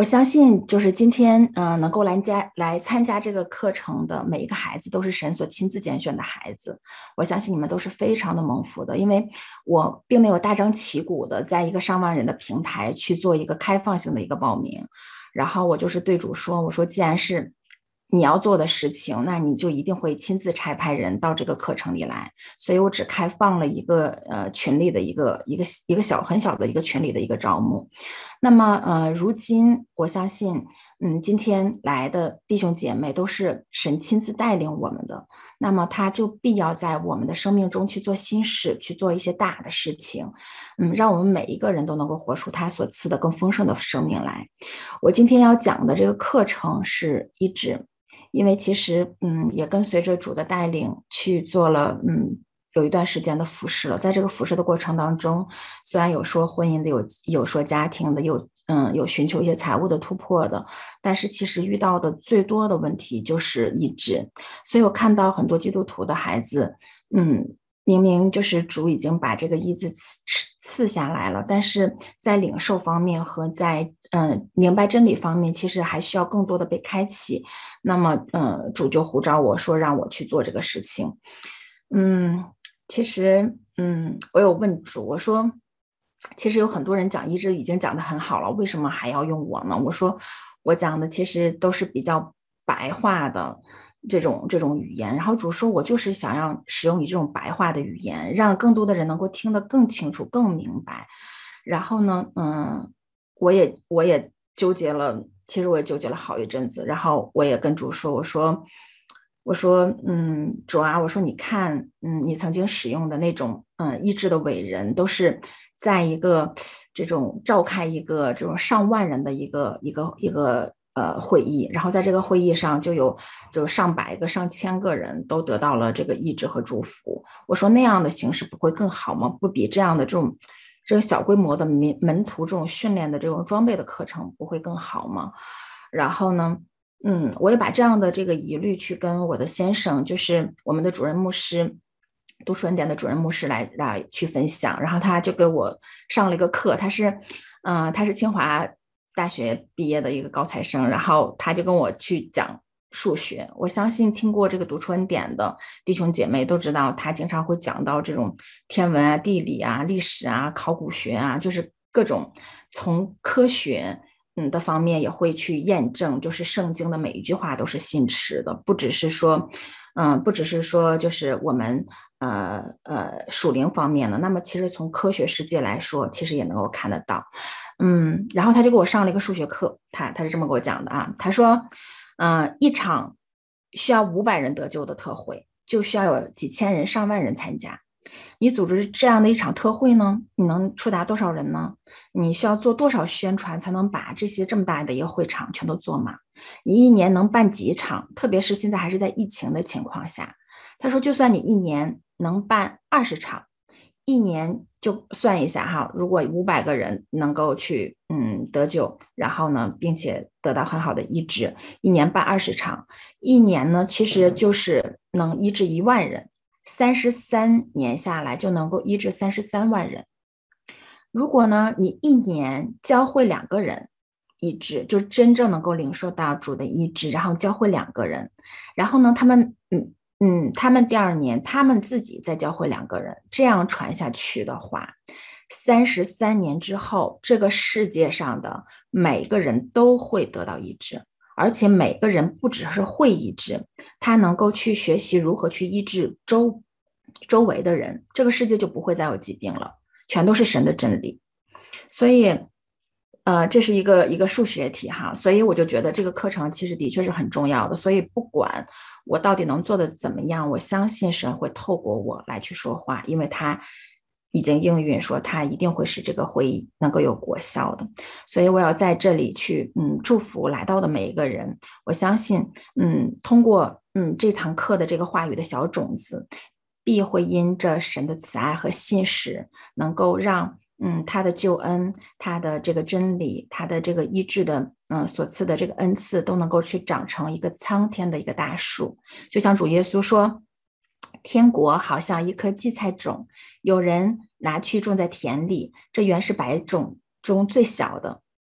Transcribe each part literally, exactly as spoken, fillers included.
我相信，就是今天，嗯、呃，能够来加来参加这个课程的每一个孩子，都是神所亲自拣选的孩子。我相信你们都是非常的蒙福的，因为我并没有大张旗鼓的在一个上万人的平台去做一个开放性的一个报名，然后我就是对主说，我说既然是你要做的事情，那你就一定会亲自差派人到这个课程里来，所以我只开放了一个呃群里的一个一个一个小很小的一个群里的一个招募。那么呃，如今我相信，嗯，今天来的弟兄姐妹都是神亲自带领我们的，那么他就必要在我们的生命中去做新事，去做一些大的事情，嗯，让我们每一个人都能够活出他所赐的更丰盛的生命来。我今天要讲的这个课程是医治。因为其实，嗯，也跟随着主的带领去做了，嗯，有一段时间的服侍了。在这个服侍的过程当中，虽然有说婚姻的，有有说家庭的，有嗯有寻求一些财务的突破的，但是其实遇到的最多的问题就是医治。所以我看到很多基督徒的孩子，嗯，明明就是主已经把这个医治赐赐下来了，但是在领受方面和在嗯，明白真理方面，其实还需要更多的被开启。那么，嗯，主就呼召我说，让我去做这个事情。嗯，其实，嗯，我有问主，我说，其实有很多人讲医治已经讲得很好了，为什么还要用我呢？我说，我讲的其实都是比较白话的这种这种语言。然后主说，我就是想要使用你这种白话的语言，让更多的人能够听得更清楚、更明白。然后呢，嗯。我也我也纠结了，其实我也纠结了好一阵子，然后我也跟主说，我说我说嗯，主啊，我说你看，嗯，你曾经使用的那种嗯医治的伟人，都是在一个这种召开一个这种上万人的一个一个一个呃会议，然后在这个会议上就有就上百个上千个人都得到了这个医治和祝福。我说那样的形式不会更好吗？不比这样的这种这个小规模的门门徒这种训练的这种装备的课程不会更好吗？然后呢，嗯，我也把这样的这个疑虑去跟我的先生，就是我们的主任牧师，读书恩典的主任牧师来来去分享，然后他就给我上了一个课，他是，嗯、呃，他是清华大学毕业的一个高材生，然后他就跟我去讲数学。我相信听过这个读书恩典的弟兄姐妹都知道，他经常会讲到这种天文啊、地理啊、历史啊、考古学啊，就是各种从科学嗯的方面也会去验证，就是圣经的每一句话都是信实的，不只是说嗯，不只是说就是我们呃呃属灵方面的，那么其实从科学世界来说，其实也能够看得到。嗯，然后他就给我上了一个数学课，他他是这么给我讲的啊，他说呃，一场需要五百人得救的特会，就需要有几千人、上万人参加。你组织这样的一场特会呢，你能触达多少人呢？你需要做多少宣传才能把这些这么大的一个会场全都做满？你一年能办几场？特别是现在还是在疫情的情况下，他说，就算你一年能办二十场，一年就算一下哈，如果五百个人能够去嗯得救，然后呢，并且得到很好的医治，一年办二十场，一年呢其实就是能医治一万人，三十三年下来就能够医治三十三万人。如果呢你一年教会两个人医治，就真正能够领受到主的医治，然后教会两个人，然后呢他们嗯。嗯，他们第二年他们自己再教会两个人，这样传下去的话，三十三年之后，这个世界上的每个人都会得到医治，而且每个人不只是会医治，他能够去学习如何去医治周周围的人，这个世界就不会再有疾病了，全都是神的真理。所以呃，这是一个一个数学题哈，所以我就觉得这个课程其实的确是很重要的。所以不管我到底能做的怎么样，我相信神会透过我来去说话，因为他已经应允说他一定会使这个会议能够有果效的。所以我要在这里去嗯祝福来到的每一个人。我相信嗯通过嗯这堂课的这个话语的小种子，必会因着神的慈爱和信实，能够让嗯，他的救恩，他的这个真理，他的这个医治的，嗯，所赐的这个恩赐，都能够去长成一个苍天的一个大树。就像主耶稣说，天国好像一颗荠菜种，有人拿去种在田里，这原是百种中最小的，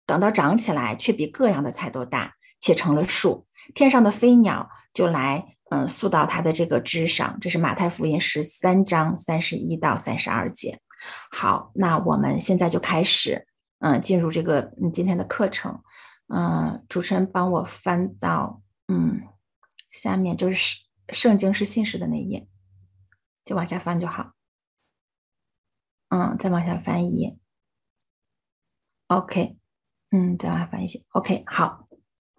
等到长起来，却比各样的菜都大，且成了树。天上的飞鸟就来，嗯，宿到它的这个枝上。这是马太福音十三章三十一到三十二节。好，那我们现在就开始，嗯，进入这个嗯今天的课程。嗯，主持人帮我翻到嗯下面就是圣经是信实的那一页，就往下翻就好。嗯，再往下翻一页。OK， 嗯，再往下翻一些。OK， 好。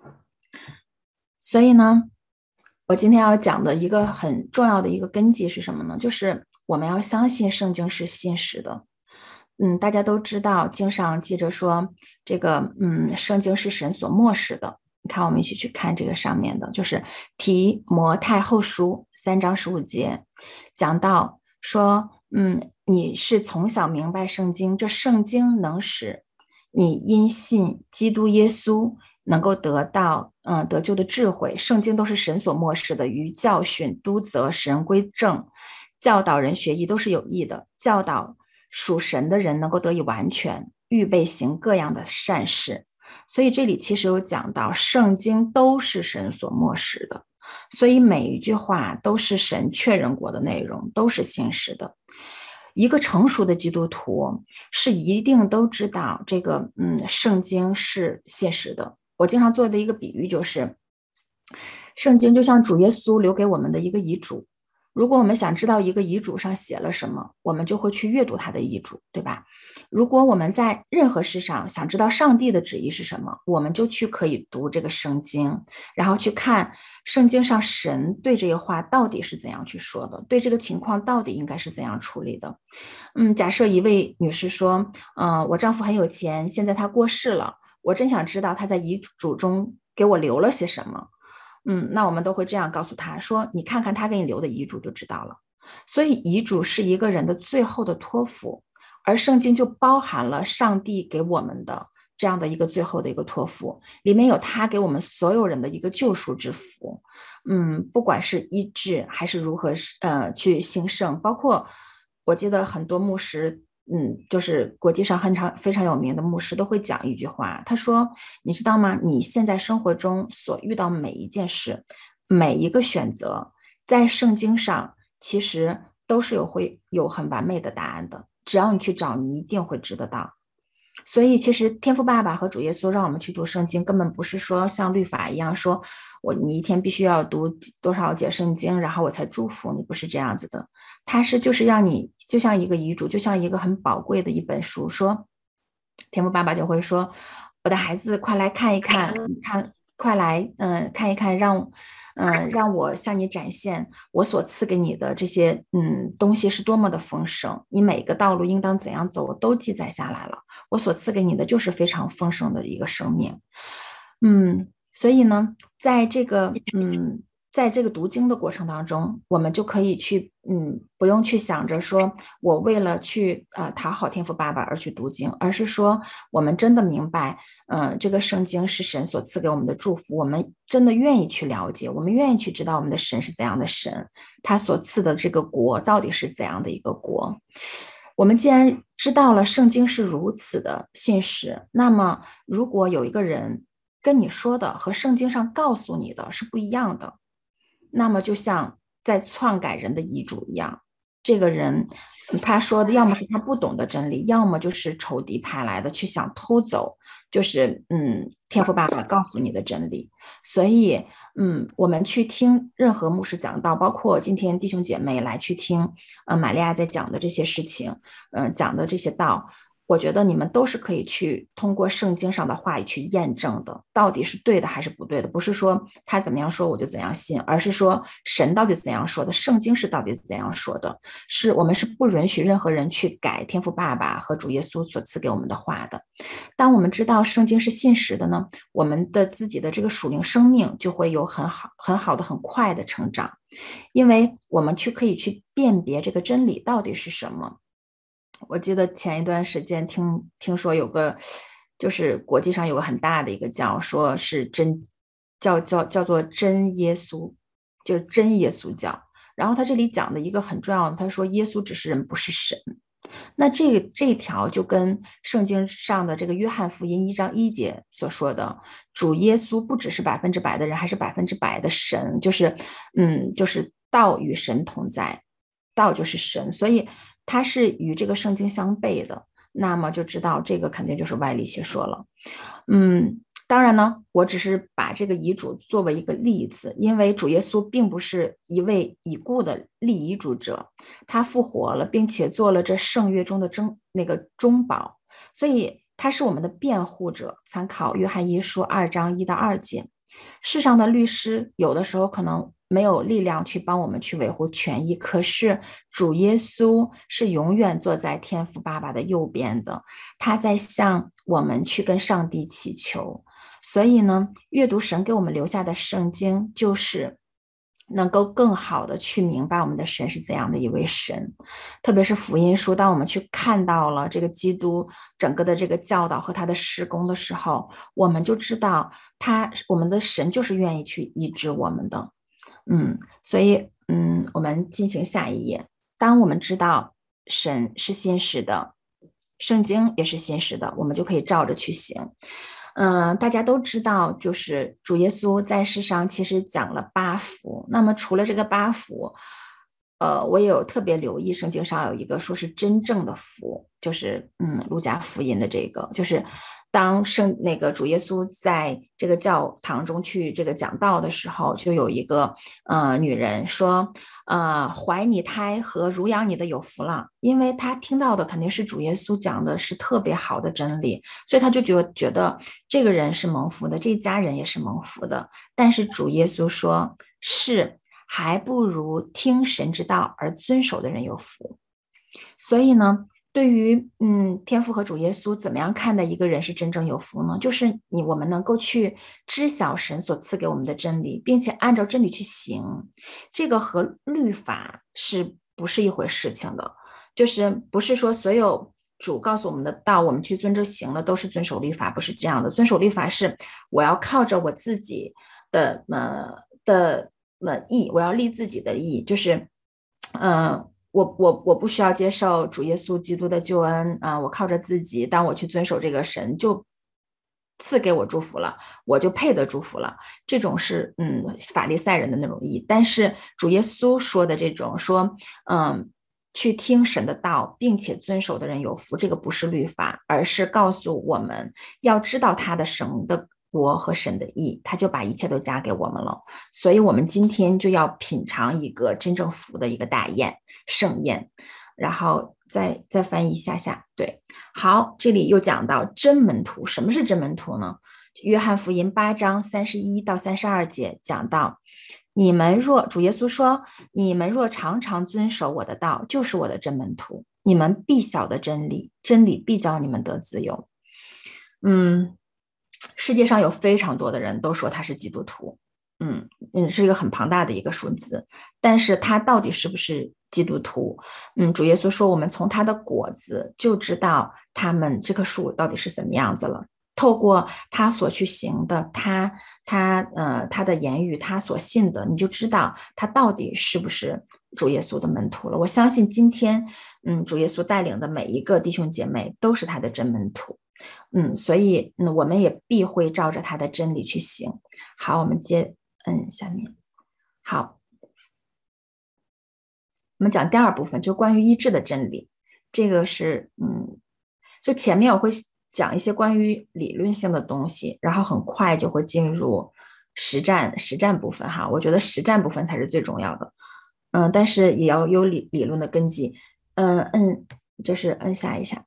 所以呢，我今天要讲的一个很重要的一个根基是什么呢？就是我们要相信圣经是信实的。嗯，大家都知道，经上记着说，这个嗯，圣经是神所默示的。你看，我们一起去看这个上面的，就是提摩太后书三章十五节，讲到说，嗯，你是从小明白圣经，这圣经能使你因信基督耶稣能够得到嗯得救的智慧。圣经都是神所默示的，于教训、督责、使人归正、教导人学义都是有益的，教导属神的人能够得以完全，预备行各样的善事。所以这里其实有讲到，圣经都是神所默示的，所以每一句话都是神确认过的内容，都是信实的。一个成熟的基督徒是一定都知道这个，嗯，圣经是信实的。我经常做的一个比喻就是，圣经就像主耶稣留给我们的一个遗嘱。如果我们想知道一个遗嘱上写了什么，我们就会去阅读他的遗嘱，对吧？如果我们在任何事上想知道上帝的旨意是什么，我们就去可以读这个圣经，然后去看圣经上神对这个话到底是怎样去说的，对这个情况到底应该是怎样处理的。嗯，假设一位女士说，嗯、呃，我丈夫很有钱，现在他过世了，我真想知道他在遗嘱中给我留了些什么。嗯，那我们都会这样告诉他说，你看看他给你留的遗嘱就知道了。所以遗嘱是一个人的最后的托付，而圣经就包含了上帝给我们的这样的一个最后的一个托付，里面有他给我们所有人的一个救赎之福。嗯，不管是医治还是如何呃去兴盛，包括我记得很多牧师，嗯，就是国际上很常非常有名的牧师都会讲一句话，他说，你知道吗？你现在生活中所遇到每一件事，每一个选择，在圣经上其实都是有会有很完美的答案的，只要你去找，你一定会知得到。所以其实天父爸爸和主耶稣让我们去读圣经，根本不是说像律法一样说，我你一天必须要读多少节圣经，然后我才祝福你，不是这样子的。他是就是让你就像一个遗嘱，就像一个很宝贵的一本书，说天父爸爸就会说，我的孩子快来看一看，你看快来嗯、呃、看一看，让嗯、呃、让我向你展现我所赐给你的这些嗯东西是多么的丰盛，你每个道路应当怎样走，我都记载下来了。我所赐给你的就是非常丰盛的一个生命。嗯，所以呢，在这个嗯，在这个读经的过程当中，我们就可以去嗯，不用去想着说我为了去呃讨好天父爸爸而去读经，而是说我们真的明白，嗯、呃，这个圣经是神所赐给我们的祝福，我们真的愿意去了解，我们愿意去知道我们的神是怎样的神，他所赐的这个国到底是怎样的一个国。我们既然知道了圣经是如此的信实，那么如果有一个人跟你说的和圣经上告诉你的是不一样的，那么就像在篡改人的遗嘱一样，这个人他说的要么是他不懂得真理，要么就是仇敌派来的去想偷走，就是嗯天父爸爸告诉你的真理。所以嗯，我们去听任何牧师讲道，包括今天弟兄姐妹来去听呃玛利亚在讲的这些事情，嗯、呃、讲的这些道，我觉得你们都是可以去通过圣经上的话语去验证的，到底是对的还是不对的。不是说他怎么样说我就怎样信，而是说神到底怎样说的，圣经是到底怎样说的，是我们是不允许任何人去改天父爸爸和主耶稣所赐给我们的话的。当我们知道圣经是信实的呢，我们的自己的这个属灵生命就会有很好很好的很快的成长，因为我们去可以去辨别这个真理到底是什么。我记得前一段时间听听说有个，就是国际上有个很大的一个教，说是真叫叫叫做真耶稣，就真耶稣教。然后他这里讲的一个很重要的，他说耶稣只是人，不是神。 那这个这一条就跟圣经上的这个约翰福音一章一节所说的，主耶稣不只是百分之百的人，还是百分之百的神，就是嗯，就是道与神同在，道就是神，所以它是与这个圣经相悖的。那么就知道这个肯定就是歪理邪说了。嗯，当然呢，我只是把这个遗嘱作为一个例子，因为主耶稣并不是一位已故的立遗嘱者，他复活了，并且做了这圣约中的中那个中保，所以他是我们的辩护者。参考约翰一书二章一到二节，世上的律师有的时候可能没有力量去帮我们去维护权益，可是主耶稣是永远坐在天父爸爸的右边的，他在向我们去跟上帝祈求。所以呢，阅读神给我们留下的圣经，就是能够更好的去明白我们的神是怎样的一位神。特别是福音书，当我们去看到了这个基督整个的这个教导和他的施工的时候，我们就知道他我们的神就是愿意去医治我们的。嗯，所以嗯，我们进行下一页。当我们知道神是信实的，圣经也是信实的，我们就可以照着去行。嗯、呃，大家都知道，就是主耶稣在世上其实讲了八福。那么除了这个八福，呃，我也有特别留意，圣经上有一个说是真正的福，就是嗯，路加福音的这个，就是当圣那个主耶稣在这个教堂中去这个讲道的时候，就有一个呃女人说，呃，怀你胎和乳养你的有福了，因为她听到的肯定是主耶稣讲的是特别好的真理，所以她就觉觉得这个人是蒙福的，这一家人也是蒙福的。但是主耶稣说是。还不如听神之道而遵守的人有福。所以呢，对于嗯天父和主耶稣怎么样看待一个人是真正有福呢？就是你我们能够去知晓神所赐给我们的真理，并且按照真理去行，这个和律法是不是一回事情的？就是不是说所有主告诉我们的道，我们去遵着行了都是遵守律法，不是这样的。遵守律法是我要靠着我自己的呃的。呃，义，我要立自己的义，就是，呃，我我我不需要接受主耶稣基督的救恩啊、呃，我靠着自己，当我去遵守这个神，就赐给我祝福了，我就配得祝福了。这种是嗯法利赛人的那种义，但是主耶稣说的这种说，嗯，去听神的道，并且遵守的人有福，这个不是律法，而是告诉我们要知道他的神的。国和神的义，他就把一切都加给我们了。所以我们今天就要品尝一个真正福的一个大宴盛宴，然后再再翻译一下下。对，好，这里又讲到真门徒。什么是真门徒呢？约翰福音八章三十一到三十二节讲到，你们若主耶稣说，你们若常常遵守我的道，就是我的真门徒，你们必晓得真理，真理必叫你们得自由。嗯。世界上有非常多的人都说他是基督徒，嗯嗯，是一个很庞大的一个数字，但是他到底是不是基督徒？嗯，主耶稣说，我们从他的果子就知道他们这棵树到底是怎么样子了。透过他所去行的，他他呃他的言语，他所信的，你就知道他到底是不是主耶稣的门徒了。我相信今天，嗯，主耶稣带领的每一个弟兄姐妹都是他的真门徒。嗯，所以嗯，我们也必会照着他的真理去行。好，我们接嗯下面。好，我们讲第二部分，就关于医治的真理。这个是嗯，就前面我会讲一些关于理论性的东西，然后很快就会进入实战实战部分哈。我觉得实战部分才是最重要的。嗯，但是也要有理理论的根基。嗯嗯，就是摁下一下。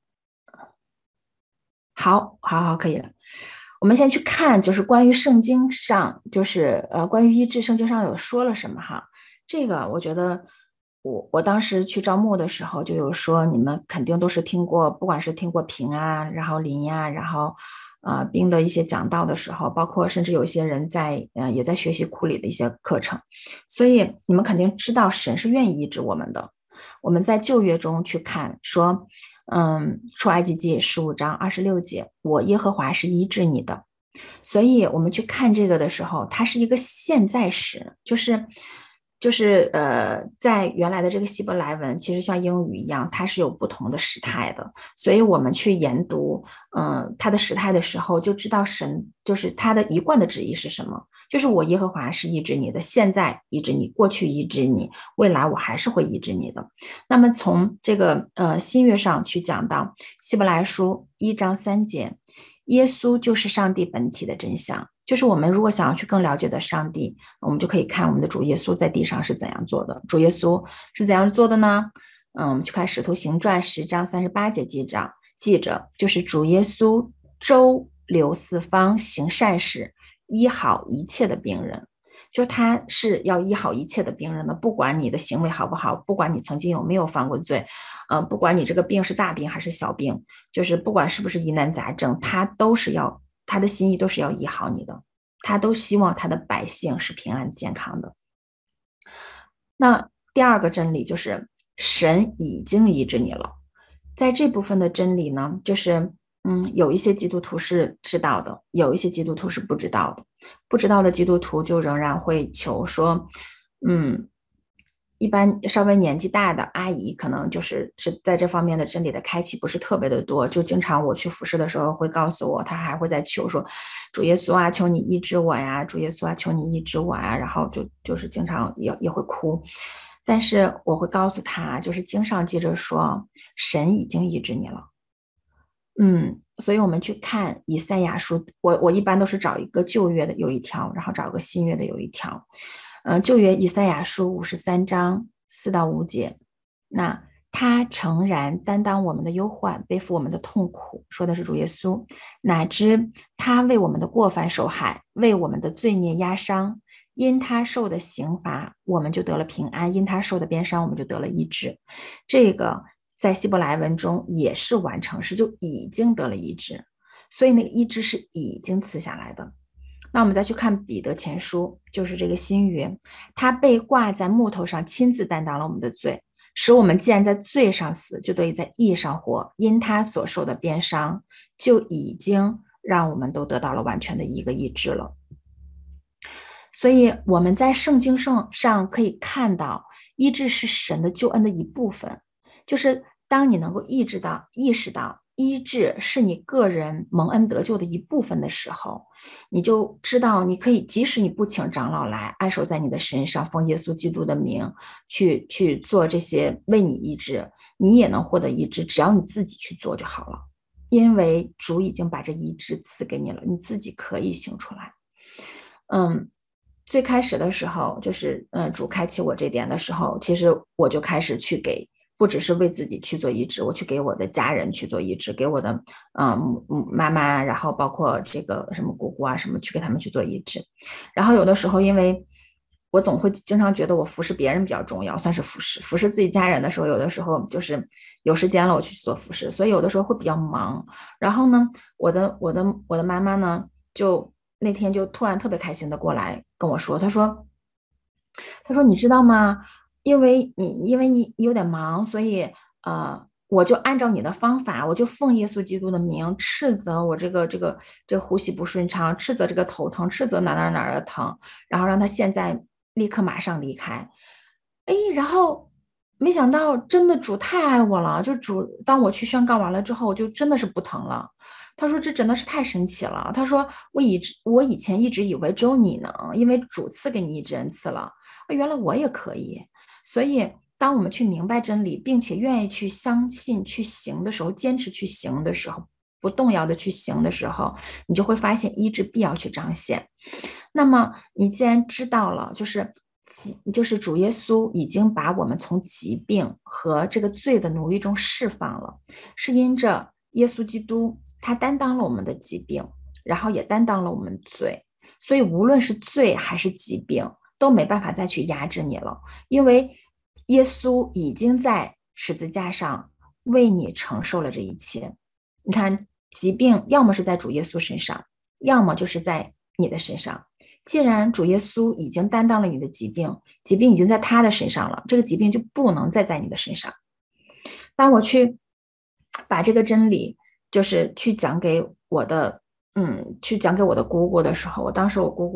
好，好，好，可以了。我们先去看，就是关于圣经上，就是呃，关于医治，圣经上有说了什么哈？这个我觉得我我当时去招募的时候就有说，你们肯定都是听过，不管是听过平啊，然后林呀、啊，然后呃冰的一些讲道的时候，包括甚至有一些人在呃也在学习库里的一些课程，所以你们肯定知道神是愿意医治我们的。我们在旧约中去看说。嗯，出埃及记十五章二十六节，我耶和华是医治你的。所以我们去看这个的时候，它是一个现在时，就是就是呃，在原来的这个希伯来文，其实像英语一样，它是有不同的时态的，所以我们去研读，嗯、呃，它的时态的时候，就知道神就是他的一贯的旨意是什么，就是我耶和华是医治你的，现在医治你，过去医治你，未来我还是会医治你的。那么从这个呃新约上去讲到希伯来书一章三节，耶稣就是上帝本体的真相。就是我们如果想要去更了解的上帝，我们就可以看我们的主耶稣在地上是怎样做的。主耶稣是怎样做的呢？嗯，我们去看使徒行传十章三十八节记着，记着就是主耶稣周流四方行善事，医好一切的病人。就是他是要医好一切的病人的，不管你的行为好不好，不管你曾经有没有犯过罪，呃，不管你这个病是大病还是小病，就是不管是不是疑难杂症，他都是要他的心意都是要医好你的，他都希望他的百姓是平安健康的。那第二个真理就是神已经医治你了，在这部分的真理呢，就是嗯，有一些基督徒是知道的，有一些基督徒是不知道的。不知道的基督徒就仍然会求说，嗯，一般稍微年纪大的阿姨可能就是是在这方面的真理的开启不是特别的多，就经常我去服侍的时候会告诉我，他还会在求说，主耶稣啊，求你医治我呀，主耶稣啊，求你医治我呀，然后就就是经常也也会哭。但是我会告诉他，就是经上记着说，神已经医治你了。嗯，所以我们去看以赛亚书，我我一般都是找一个旧约的有一条，然后找一个新约的有一条。嗯、呃，旧约以赛亚书五十三章四到五节，那他诚然担当我们的忧患，背负我们的痛苦，说的是主耶稣。哪知他为我们的过犯受害，为我们的罪孽压伤。因他受的刑罚，我们就得了平安；因他受的鞭伤，我们就得了医治。这个在希伯来文中也是完成式，就已经得了医治，所以那个医治是已经赐下来的。那我们再去看彼得前书，就是这个新约，他被挂在木头上，亲自担当了我们的罪，使我们既然在罪上死，就得以在义上活。因他所受的鞭伤，就已经让我们都得到了完全的一个医治了。所以我们在圣经上上可以看到，医治是神的救恩的一部分，就是当你能够意识到意识到医治是你个人蒙恩得救的一部分的时候，你就知道你可以，即使你不请长老来按手在你的身上，奉耶稣基督的名去去做这些为你医治，你也能获得医治，只要你自己去做就好了，因为主已经把这医治赐给你了，你自己可以行出来。嗯。最开始的时候，就是呃，主开启我这点的时候，其实我就开始去给，不只是为自己去做医治，我去给我的家人去做医治，给我的嗯妈妈，然后包括这个什么姑姑啊什么，去给他们去做医治。然后有的时候，因为我总会经常觉得我服侍别人比较重要，算是服侍服侍自己家人的时候，有的时候就是有时间了我去做服侍，所以有的时候会比较忙。然后呢，我的我的我的妈妈呢，就那天就突然特别开心的过来跟我说，她说，她说你知道吗？因为你因为你有点忙，所以呃，我就按照你的方法，我就奉耶稣基督的名斥责我这个这个这个呼吸不顺畅，斥责这个头疼，斥责哪哪哪的疼，然后让他现在立刻马上离开。哎，然后没想到真的主太爱我了，就主当我去宣告完了之后，我就真的是不疼了。他说这真的是太神奇了。他说我以我以前一直以为只有你能，因为主赐给你一恩赐了，原来我也可以。所以当我们去明白真理，并且愿意去相信、去行的时候，坚持去行的时候，不动摇的去行的时候，你就会发现医治必要去彰显。那么你既然知道了，就是就是主耶稣已经把我们从疾病和这个罪的奴役中释放了，是因着耶稣基督他担当了我们的疾病，然后也担当了我们罪，所以无论是罪还是疾病都没办法再去压制你了，因为耶稣已经在十字架上为你承受了这一切。你看，疾病要么是在主耶稣身上，要么就是在你的身上。既然主耶稣已经担当了你的疾病，疾病已经在他的身上了，这个疾病就不能再在你的身上。当我去把这个真理就是去讲给我的嗯，去讲给我的姑姑的时候，我当时我姑姑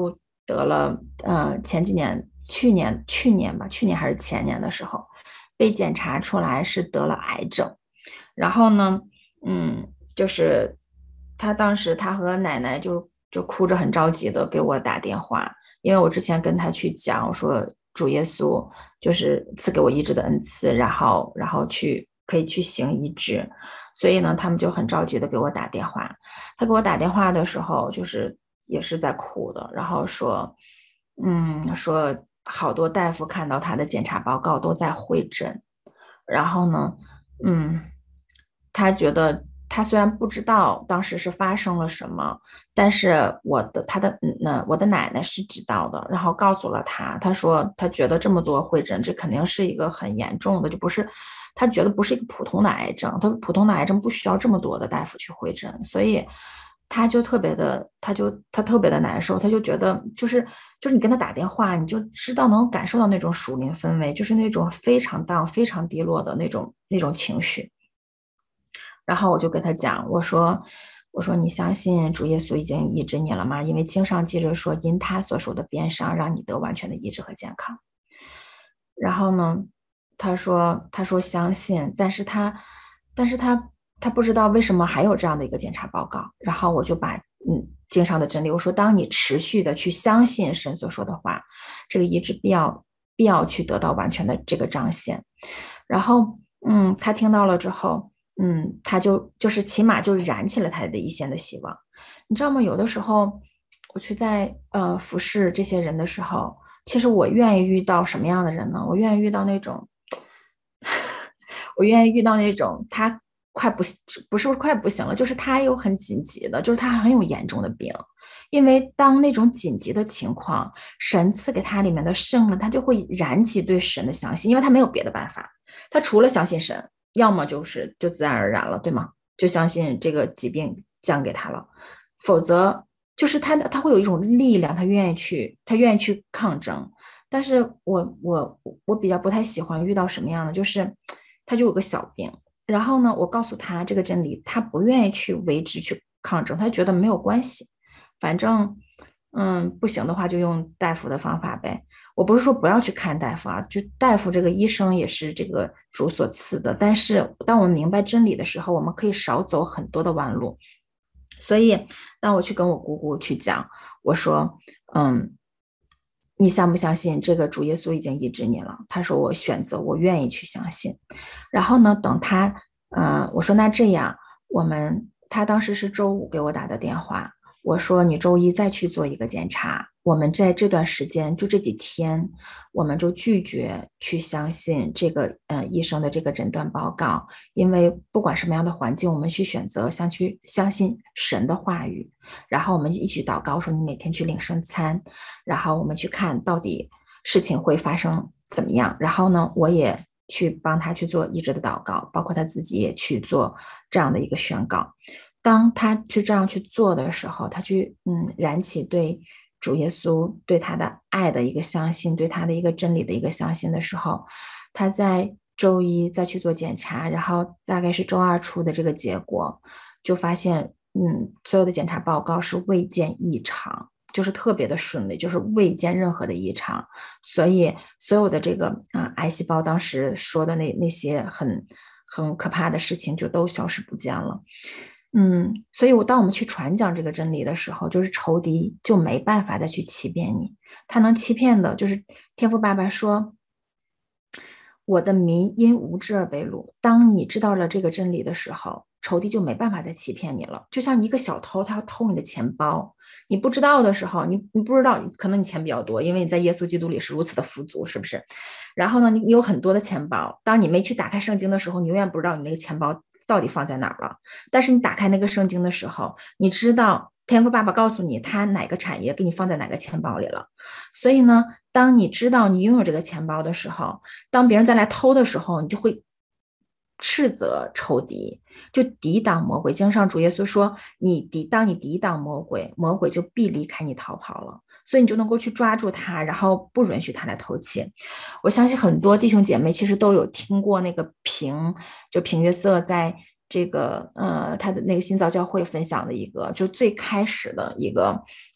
得了呃前几年去年去年吧，去年还是前年的时候被检查出来是得了癌症。然后呢，嗯，就是他当时他和奶奶就就哭着很着急的给我打电话，因为我之前跟他去讲，我说主耶稣就是赐给我医治的恩赐，然后然后去可以去行医治，所以呢，他们就很着急的给我打电话。他给我打电话的时候，就是也是在哭的，然后说，嗯，说好多大夫看到他的检查报告都在会诊，然后呢，嗯，他觉得他虽然不知道当时是发生了什么，但是我的他的那我的奶奶是知道的，然后告诉了他，他说他觉得这么多会诊，这肯定是一个很严重的，就不是他觉得不是一个普通的癌症，他普通的癌症不需要这么多的大夫去会诊，所以他就特别的，他就他特别的难受，他就觉得就是就是你跟他打电话，你就知道能感受到那种属灵氛围，就是那种非常 down 非常低落的那种那种情绪。然后我就跟他讲，我说，我说你相信主耶稣已经医治你了吗？因为经上记着说，因他所受的鞭伤，让你得完全的医治和健康。然后呢，他说，他说相信，但是他，但是他，他不知道为什么还有这样的一个检查报告。然后我就把嗯经上的真理，我说，当你持续的去相信神所说的话，这个医治必要必要去得到完全的这个彰显。然后嗯，他听到了之后。嗯，他就就是起码就燃起了他的一线的希望，你知道吗？有的时候我去在呃服侍这些人的时候，其实我愿意遇到什么样的人呢？我愿意遇到那种，我愿意遇到那种他快不不是快不行了，就是他又很紧急的，就是他很有严重的病，因为当那种紧急的情况，神赐给他里面的圣灵，他就会燃起对神的相信，因为他没有别的办法，他除了相信神。要么就是就自然而然了，对吗？就相信这个疾病降给他了，否则就是他他会有一种力量，他愿意去，他愿意去抗争。但是我我我比较不太喜欢遇到什么样的，就是他就有个小病，然后呢，我告诉他这个真理，他不愿意去为之去抗争，他觉得没有关系，反正嗯不行的话就用大夫的方法呗。我不是说不要去看大夫啊，就大夫这个医生也是这个主所赐的。但是当我们明白真理的时候，我们可以少走很多的弯路。所以当我去跟我姑姑去讲，我说，嗯，你相不相信这个主耶稣已经医治你了？他说我选择，我愿意去相信。然后呢，等他，嗯，我说那这样，我们他当时是周五给我打的电话。我说你周一再去做一个检查，我们在这段时间就这几天，我们就拒绝去相信这个呃医生的这个诊断报告，因为不管什么样的环境，我们去选择相去相信神的话语，然后我们一起祷告，说你每天去领圣餐，然后我们去看到底事情会发生怎么样，然后呢，我也去帮他去做医治的祷告，包括他自己也去做这样的一个宣告。当他去这样去做的时候，他去嗯燃起对主耶稣对他的爱的一个相信，对他的一个真理的一个相信的时候，他在周一再去做检查，然后大概是周二出的这个结果，就发现嗯所有的检查报告是未见异常，就是特别的顺利，就是未见任何的异常，所以所有的这个啊癌细胞当时说的那那些很很可怕的事情就都消失不见了。嗯，所以我当我们去传讲这个真理的时候，就是仇敌就没办法再去欺骗你，他能欺骗的就是天父爸爸说，我的民因无知而被掳。当你知道了这个真理的时候，仇敌就没办法再欺骗你了。就像一个小偷，他要偷你的钱包，你不知道的时候，你你不知道，可能你钱比较多，因为你在耶稣基督里是如此的富足，是不是？然后呢，你有很多的钱包，当你没去打开圣经的时候，你永远不知道你那个钱包到底放在哪儿了。但是你打开那个圣经的时候，你知道天父爸爸告诉你他哪个产业给你放在哪个钱包里了。所以呢，当你知道你拥有这个钱包的时候，当别人再来偷的时候，你就会斥责仇敌，就抵挡魔鬼。经上主耶稣说，你抵当你抵挡魔鬼，魔鬼就必离开你逃跑了。所以你就能够去抓住他，然后不允许他来偷窃。我相信很多弟兄姐妹其实都有听过那个平，就平约瑟在这个呃他的那个新造教会分享的一个，就最开始的一个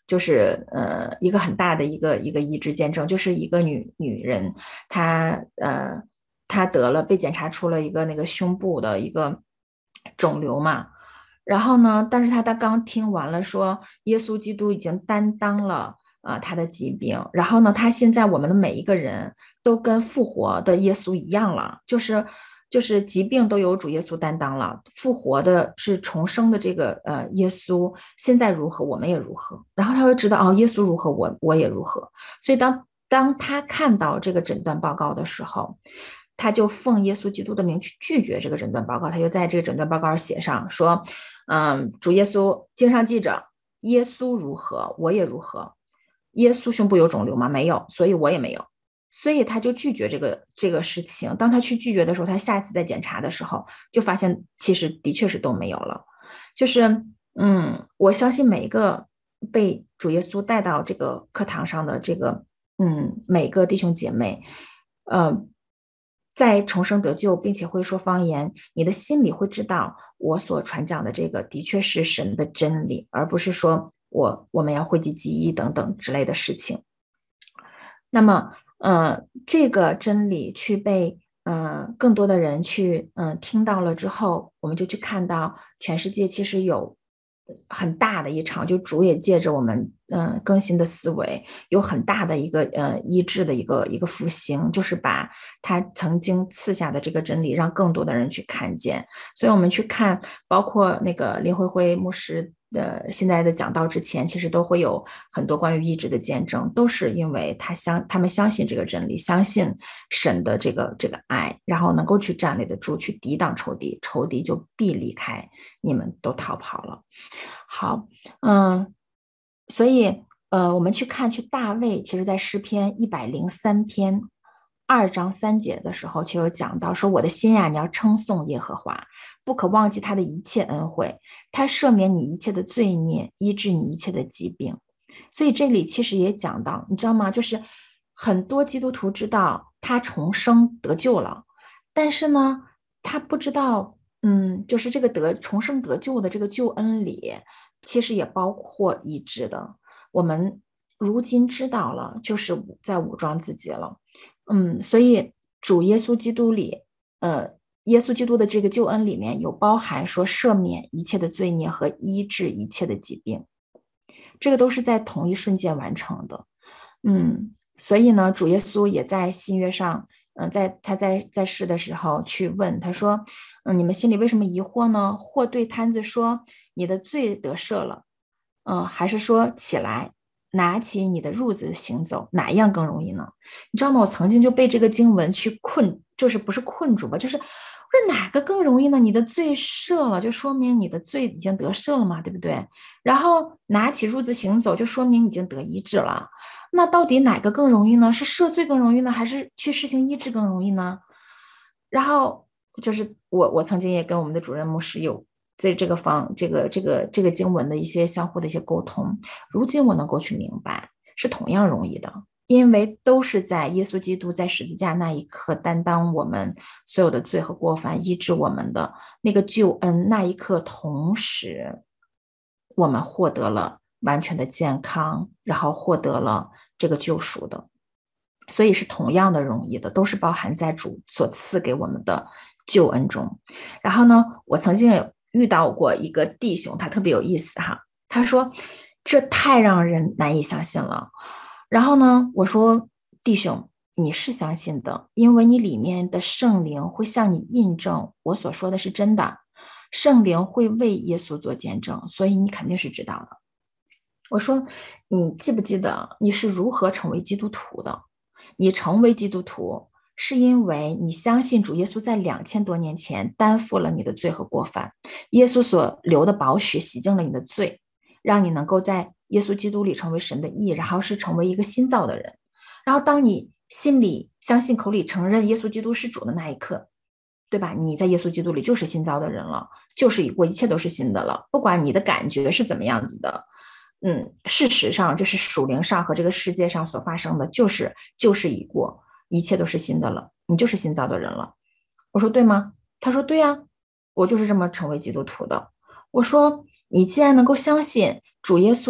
就是呃一个很大的一个一个医治见证，就是一个女女人，她呃她得了被检查出了一个那个胸部的一个肿瘤嘛。然后呢，但是她她刚听完了说耶稣基督已经担当了啊、呃、她的疾病，然后呢，她现在我们的每一个人都跟复活的耶稣一样了，就是就是疾病都有主耶稣担当了，复活的是重生的这个呃耶稣，现在如何我们也如何，然后他会知道哦，耶稣如何我我也如何，所以当当他看到这个诊断报告的时候，他就奉耶稣基督的名去拒绝这个诊断报告，他就在这个诊断报告上写上说，嗯，主耶稣经上记着，耶稣如何我也如何，耶稣胸部有肿瘤吗？没有，所以我也没有。所以他就拒绝这个这个事情。当他去拒绝的时候，他下次再检查的时候，就发现其实的确是都没有了。就是，嗯，我相信每一个被主耶稣带到这个课堂上的这个，嗯，每个弟兄姐妹，呃，在重生得救，并且会说方言，你的心里会知道，我所传讲的这个的确是神的真理，而不是说我我们要讳疾忌医等等之类的事情。那么，呃，这个真理去被呃更多的人去嗯、呃、听到了之后，我们就去看到全世界其实有很大的一场，就主也借着我们嗯、呃、更新的思维，有很大的一个呃医治的一个一个复兴，就是把他曾经赐下的这个真理让更多的人去看见。所以我们去看，包括那个林慧慧牧师的现在的讲道之前，其实都会有很多关于医治的见证，都是因为他相他们相信这个真理，相信神的这个这个爱，然后能够去站立得住，去抵挡仇敌，仇敌就必离开，你们都逃跑了。好，嗯，所以呃，我们去看去大卫，其实在诗篇一百零三篇二章三节的时候，其实有讲到说，我的心呀，你要称颂耶和华，不可忘记他的一切恩惠，他赦免你一切的罪孽，医治你一切的疾病。所以这里其实也讲到，你知道吗？就是很多基督徒知道他重生得救了，但是呢，他不知道，嗯，就是这个得重生得救的这个救恩里，其实也包括医治的。我们如今知道了，就是在武装自己了。嗯，所以主耶稣基督里，呃，耶稣基督的这个救恩里面有包含说赦免一切的罪孽和医治一切的疾病，这个都是在同一瞬间完成的。嗯，所以呢，主耶稣也在新约上，嗯、呃，在他在在世的时候去问他说，嗯，你们心里为什么疑惑呢？或对摊子说你的罪得赦了，嗯、呃，还是说起来拿起你的褥子行走，哪一样更容易呢？你知道吗？我曾经就被这个经文去困，就是不是困住吧，就是我说哪个更容易呢？你的罪赦了，就说明你的罪已经得赦了嘛，对不对？然后拿起褥子行走，就说明已经得医治了。那到底哪个更容易呢？是赦罪更容易呢，还是去实行医治更容易呢？然后就是我，我曾经也跟我们的主任牧师有在这个方这个这个这个经文的一些相互的一些沟通。如今我能够去明白，是同样容易的，因为都是在耶稣基督在十字架那一刻担当我们所有的罪和过犯，医治我们的那个救恩那一刻，同时我们获得了完全的健康，然后获得了这个救赎的，所以是同样的容易的，都是包含在主所赐给我们的救恩中。然后呢，我曾经有遇到过一个弟兄，他特别有意思哈，他说这太让人难以相信了。然后呢，我说弟兄，你是相信的，因为你里面的圣灵会向你印证我所说的是真的，圣灵会为耶稣做见证，所以你肯定是知道的。我说你记不记得你是如何成为基督徒的？你成为基督徒是因为你相信主耶稣在两千多年前担负了你的罪和过犯，耶稣所流的宝血洗净了你的罪，让你能够在耶稣基督里成为神的义，然后是成为一个新造的人。然后当你心里相信口里承认耶稣基督是主的那一刻，对吧？你在耶稣基督里就是新造的人了，就是我一切都是新的了，不管你的感觉是怎么样子的，嗯，事实上就是属灵上和这个世界上所发生的就是就是已过，一切都是新的了，你就是新造的人了。我说对吗？他说对呀，我就是这么成为基督徒的。我说你既然能够相信主耶稣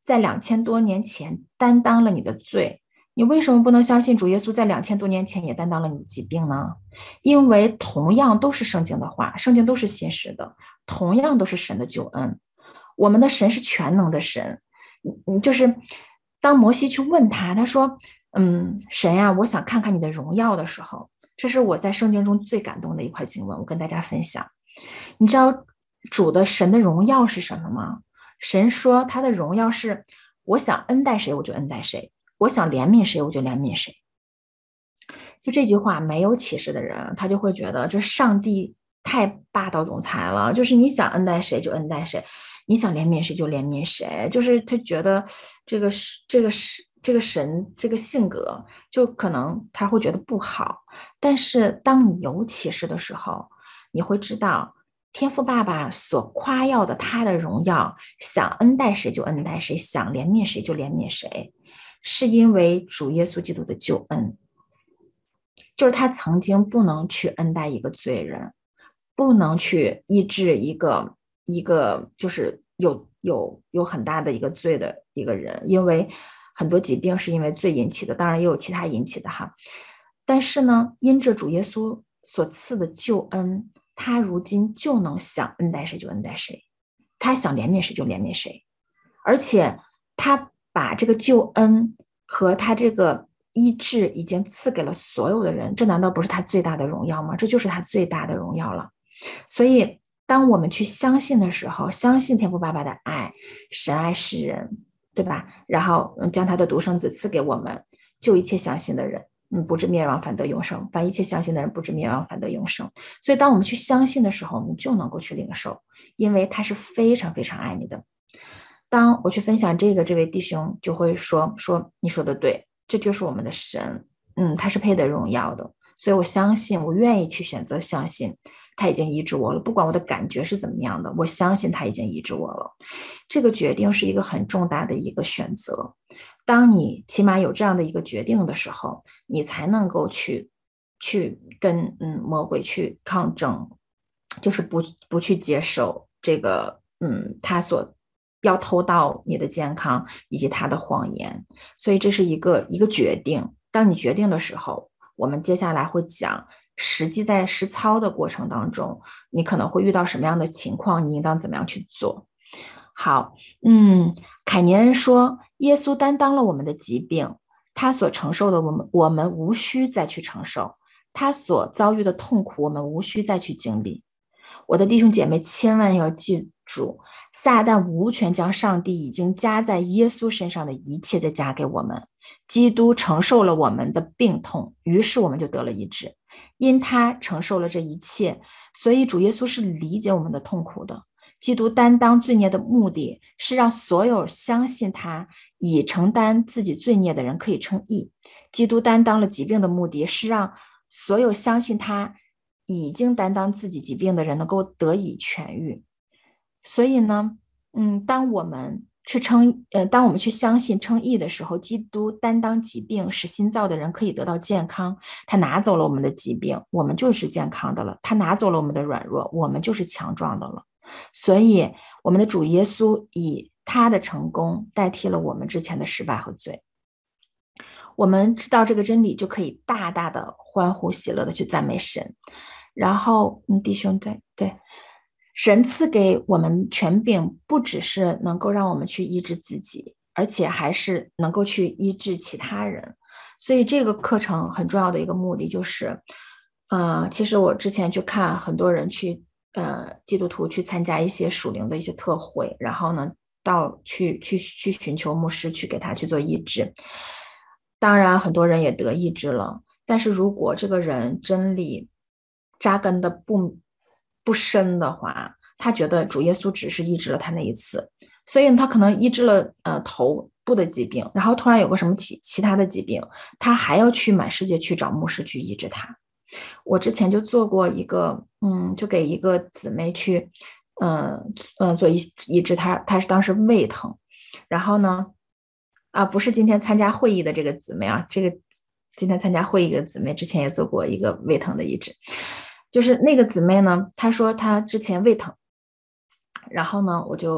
在两千多年前担当了你的罪，你为什么不能相信主耶稣在两千多年前也担当了你的疾病呢？因为同样都是圣经的话，圣经都是信实的，同样都是神的救恩。我们的神是全能的神。嗯，就是当摩西去问他，他说嗯，神呀、啊，我想看看你的荣耀的时候，这是我在圣经中最感动的一块经文，我跟大家分享。你知道主的神的荣耀是什么吗？神说他的荣耀是我想恩待谁我就恩待谁，我想怜悯谁我就怜悯谁。就这句话，没有启示的人他就会觉得这上帝太霸道总裁了，就是你想恩待谁就恩待谁，你想怜悯谁就怜悯谁，就是他觉得这个是这个是这个神这个性格就可能他会觉得不好。但是当你有启示的时候，你会知道天父爸爸所夸耀的他的荣耀，想恩待谁就恩待谁，想怜悯谁就怜悯谁，是因为主耶稣基督的救恩。就是他曾经不能去恩待一个罪人，不能去医治一个一个就是有有有很大的一个罪的一个人，因为很多疾病是因为罪引起的，当然也有其他引起的哈。但是呢，因着主耶稣所赐的救恩，他如今就能想恩待谁就恩待谁，他想怜悯谁就怜悯谁，而且他把这个救恩和他这个医治已经赐给了所有的人，这难道不是他最大的荣耀吗？这就是他最大的荣耀了。所以当我们去相信的时候，相信天父爸爸的爱，神爱世人，对吧？然后将他的独生子赐给我们，救一切相信的人，嗯，不至灭亡反得永生，凡一切相信的人不至灭亡反得永生。所以当我们去相信的时候，我们就能够去领受，因为他是非常非常爱你的。当我去分享这个，这位弟兄就会说说你说的对，这就是我们的神，嗯，他是配得荣耀的。所以我相信，我愿意去选择相信他已经医治我了，不管我的感觉是怎么样的，我相信他已经医治我了。这个决定是一个很重大的一个选择。当你起码有这样的一个决定的时候，你才能够去去跟嗯魔鬼去抗争，就是不不去接受这个嗯他所要偷盗你的健康以及他的谎言。所以这是一个一个决定。当你决定的时候，我们接下来会讲实际在实操的过程当中，你可能会遇到什么样的情况，你应当怎么样去做。好，嗯，凯尼恩说，耶稣担当了我们的疾病，他所承受的我们我们无需再去承受，他所遭遇的痛苦我们无需再去经历。我的弟兄姐妹千万要记住，撒旦无权将上帝已经加在耶稣身上的一切再加给我们。基督承受了我们的病痛，于是我们就得了医治。因他承受了这一切，所以主耶稣是理解我们的痛苦的。基督担当罪孽的目的是让所有相信他已承担自己罪孽的人可以称义。基督担当了疾病的目的是让所有相信他已经担当自己疾病的人能够得以痊愈。所以呢，嗯，当我们去称，呃，当我们去相信称义的时候，基督担当疾病，使新造的人可以得到健康。他拿走了我们的疾病，我们就是健康的了；他拿走了我们的软弱，我们就是强壮的了。所以，我们的主耶稣以他的成功代替了我们之前的失败和罪。我们知道这个真理，就可以大大的欢呼喜乐的去赞美神。然后，嗯，弟兄对对。神赐给我们权柄，不只是能够让我们去医治自己，而且还是能够去医治其他人。所以这个课程很重要的一个目的就是，呃，其实我之前去看很多人去，呃，基督徒去参加一些属灵的一些特会，然后呢，到去去去寻求牧师去给他去做医治。当然，很多人也得医治了，但是如果这个人真理扎根的不不深的话，他觉得主耶稣只是医治了他那一次，所以他可能医治了呃头部的疾病，然后突然有个什么其其他的疾病，他还要去满世界去找牧师去医治他。我之前就做过一个，嗯，就给一个姊妹去，嗯、呃、嗯、呃、做医医治，她她是当时胃疼，然后呢，啊不是今天参加会议的这个姊妹啊，这个今天参加会议的姊妹之前也做过一个胃疼的医治。就是那个姊妹呢，她说她之前胃疼，然后呢，我就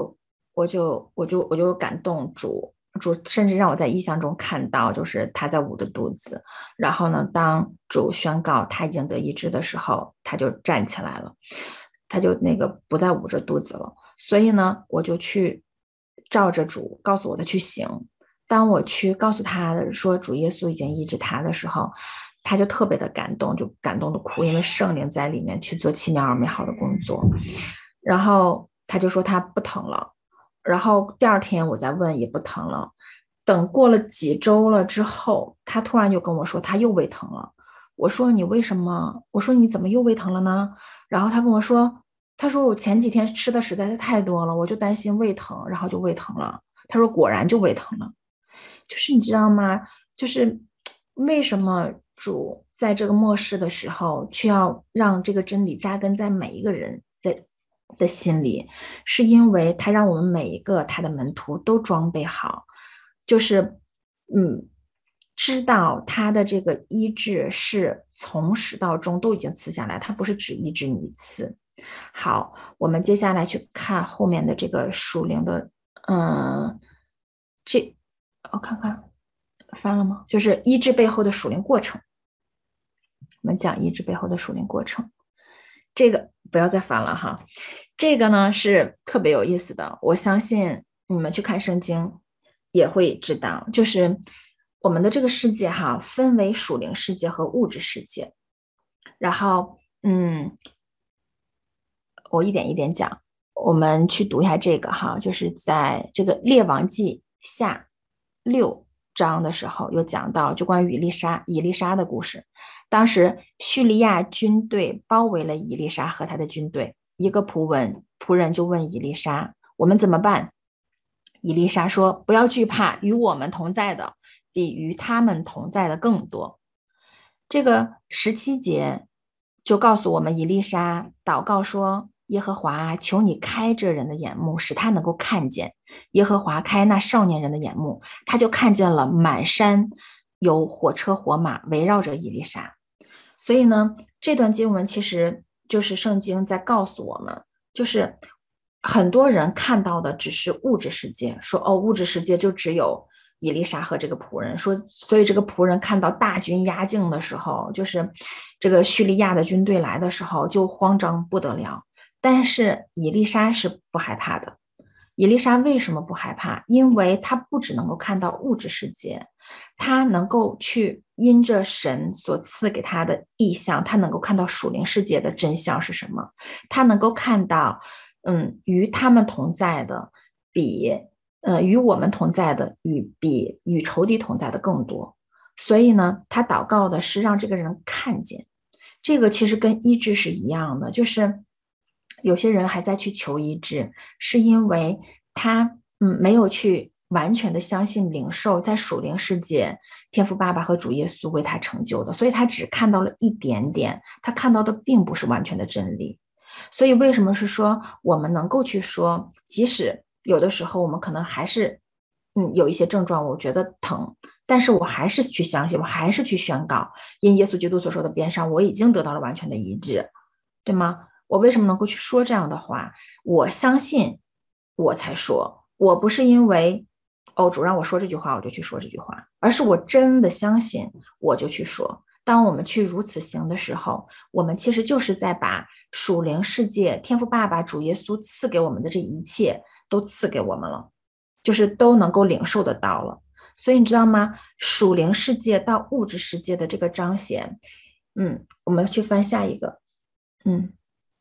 我就我就我就感动主，主甚至让我在异象中看到，就是他在捂着肚子，然后呢，当主宣告他已经得医治的时候，他就站起来了，他就那个不再捂着肚子了。所以呢，我就去照着主告诉我的去行。当我去告诉他说主耶稣已经医治他的时候，他就特别的感动，就感动的哭，因为圣灵在里面去做奇妙而美好的工作。然后他就说他不疼了，然后第二天我再问也不疼了。等过了几周了之后，他突然就跟我说他又胃疼了。我说你为什么？我说你怎么又胃疼了呢？然后他跟我说，他说我前几天吃的实在是太多了，我就担心胃疼，然后就胃疼了。他说果然就胃疼了。就是你知道吗？就是为什么主在这个末世的时候，需要让这个真理扎根在每一个人的的心里，是因为他让我们每一个他的门徒都装备好，就是嗯，知道他的这个医治是从始到终都已经赐下来，他不是只医治你一次。好，我们接下来去看后面的这个属灵的，嗯，这我看看翻了吗？就是医治背后的属灵过程。我们讲医治背后的属灵过程，这个不要再翻了哈。这个呢是特别有意思的，我相信你们去看圣经也会知道，就是我们的这个世界哈，分为属灵世界和物质世界。然后，嗯，我一点一点讲，我们去读一下这个哈，就是在这个列王记下六章的时候，有讲到就关于以利沙以利沙的故事。当时叙利亚军队包围了以利沙和他的军队，一个仆人仆人就问以利沙：“我们怎么办？”以利沙说：“不要惧怕，与我们同在的比与他们同在的更多。”这个十七节就告诉我们，以利沙祷告说：“耶和华，求你开这人的眼目，使他能够看见。”耶和华开那少年人的眼目，他就看见了满山有火车火马围绕着以利沙。所以呢，这段经文其实就是圣经在告诉我们，就是很多人看到的只是物质世界，说哦，物质世界就只有以利沙和这个仆人，说所以这个仆人看到大军压境的时候，就是这个叙利亚的军队来的时候，就慌张不得了。但是以利沙是不害怕的。以利沙为什么不害怕？因为他不只能够看到物质世界，他能够去因着神所赐给他的意象，他能够看到属灵世界的真相是什么，他能够看到嗯，与他们同在的比呃与我们同在的与比与仇敌同在的更多。所以呢，他祷告的是让这个人看见。这个其实跟医治是一样的，就是有些人还在去求医治，是因为他嗯没有去完全的相信领受在属灵世界天父爸爸和主耶稣为他成就的，所以他只看到了一点点，他看到的并不是完全的真理。所以为什么是说我们能够去说，即使有的时候我们可能还是嗯有一些症状我觉得疼，但是我还是去相信，我还是去宣告，因耶稣基督所说的鞭伤我已经得到了完全的医治，对吗？我为什么能够去说这样的话？我相信我才说，我不是因为哦主让我说这句话我就去说这句话，而是我真的相信我就去说。当我们去如此行的时候，我们其实就是在把属灵世界天父爸爸主耶稣赐给我们的这一切都赐给我们了，就是都能够领受得到了。所以你知道吗？属灵世界到物质世界的这个彰显，嗯，我们去翻下一个，嗯，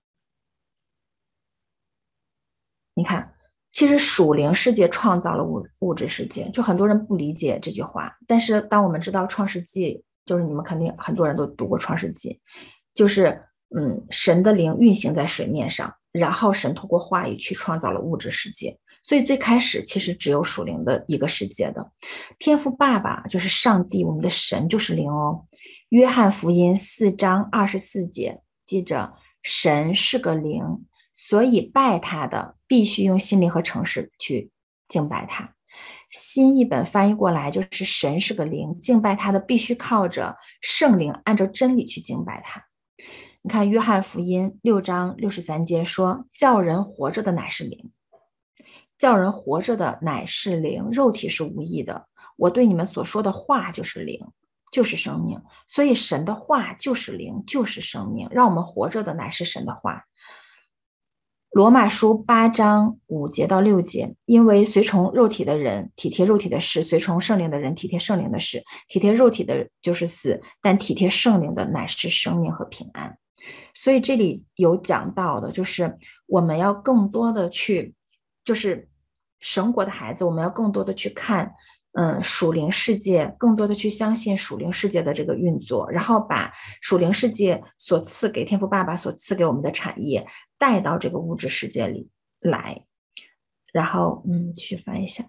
你看，其实属灵世界创造了物物质世界，就很多人不理解这句话。但是当我们知道创世纪，就是你们肯定很多人都读过创世纪，就是嗯，神的灵运行在水面上，然后神透过话语去创造了物质世界。所以最开始其实只有属灵的一个世界的。天父爸爸就是上帝，我们的神就是灵哦。约翰福音四章二十四节，记着神是个灵，所以拜他的必须用心灵和诚实去敬拜他。新译本翻译过来就是神是个灵，敬拜他的必须靠着圣灵按照真理去敬拜他。你看约翰福音六章六十三节说，叫人活着的乃是灵。 叫人活着的乃是灵，肉体是无益的。我对你们所说的话就是灵，就是生命。所以神的话就是灵，就是生命，让我们活着的乃是神的话。罗马书八章五节到六节，因为随从肉体的人体贴肉体的事，随从圣灵的人体贴圣灵的事。体贴肉体的就是死，但体贴圣灵的乃是生命和平安。所以这里有讲到的，就是我们要更多的去，就是神国的孩子，我们要更多的去看嗯，属灵世界，更多的去相信属灵世界的这个运作，然后把属灵世界所赐给天父爸爸所赐给我们的产业带到这个物质世界里来。然后嗯，继续翻一下。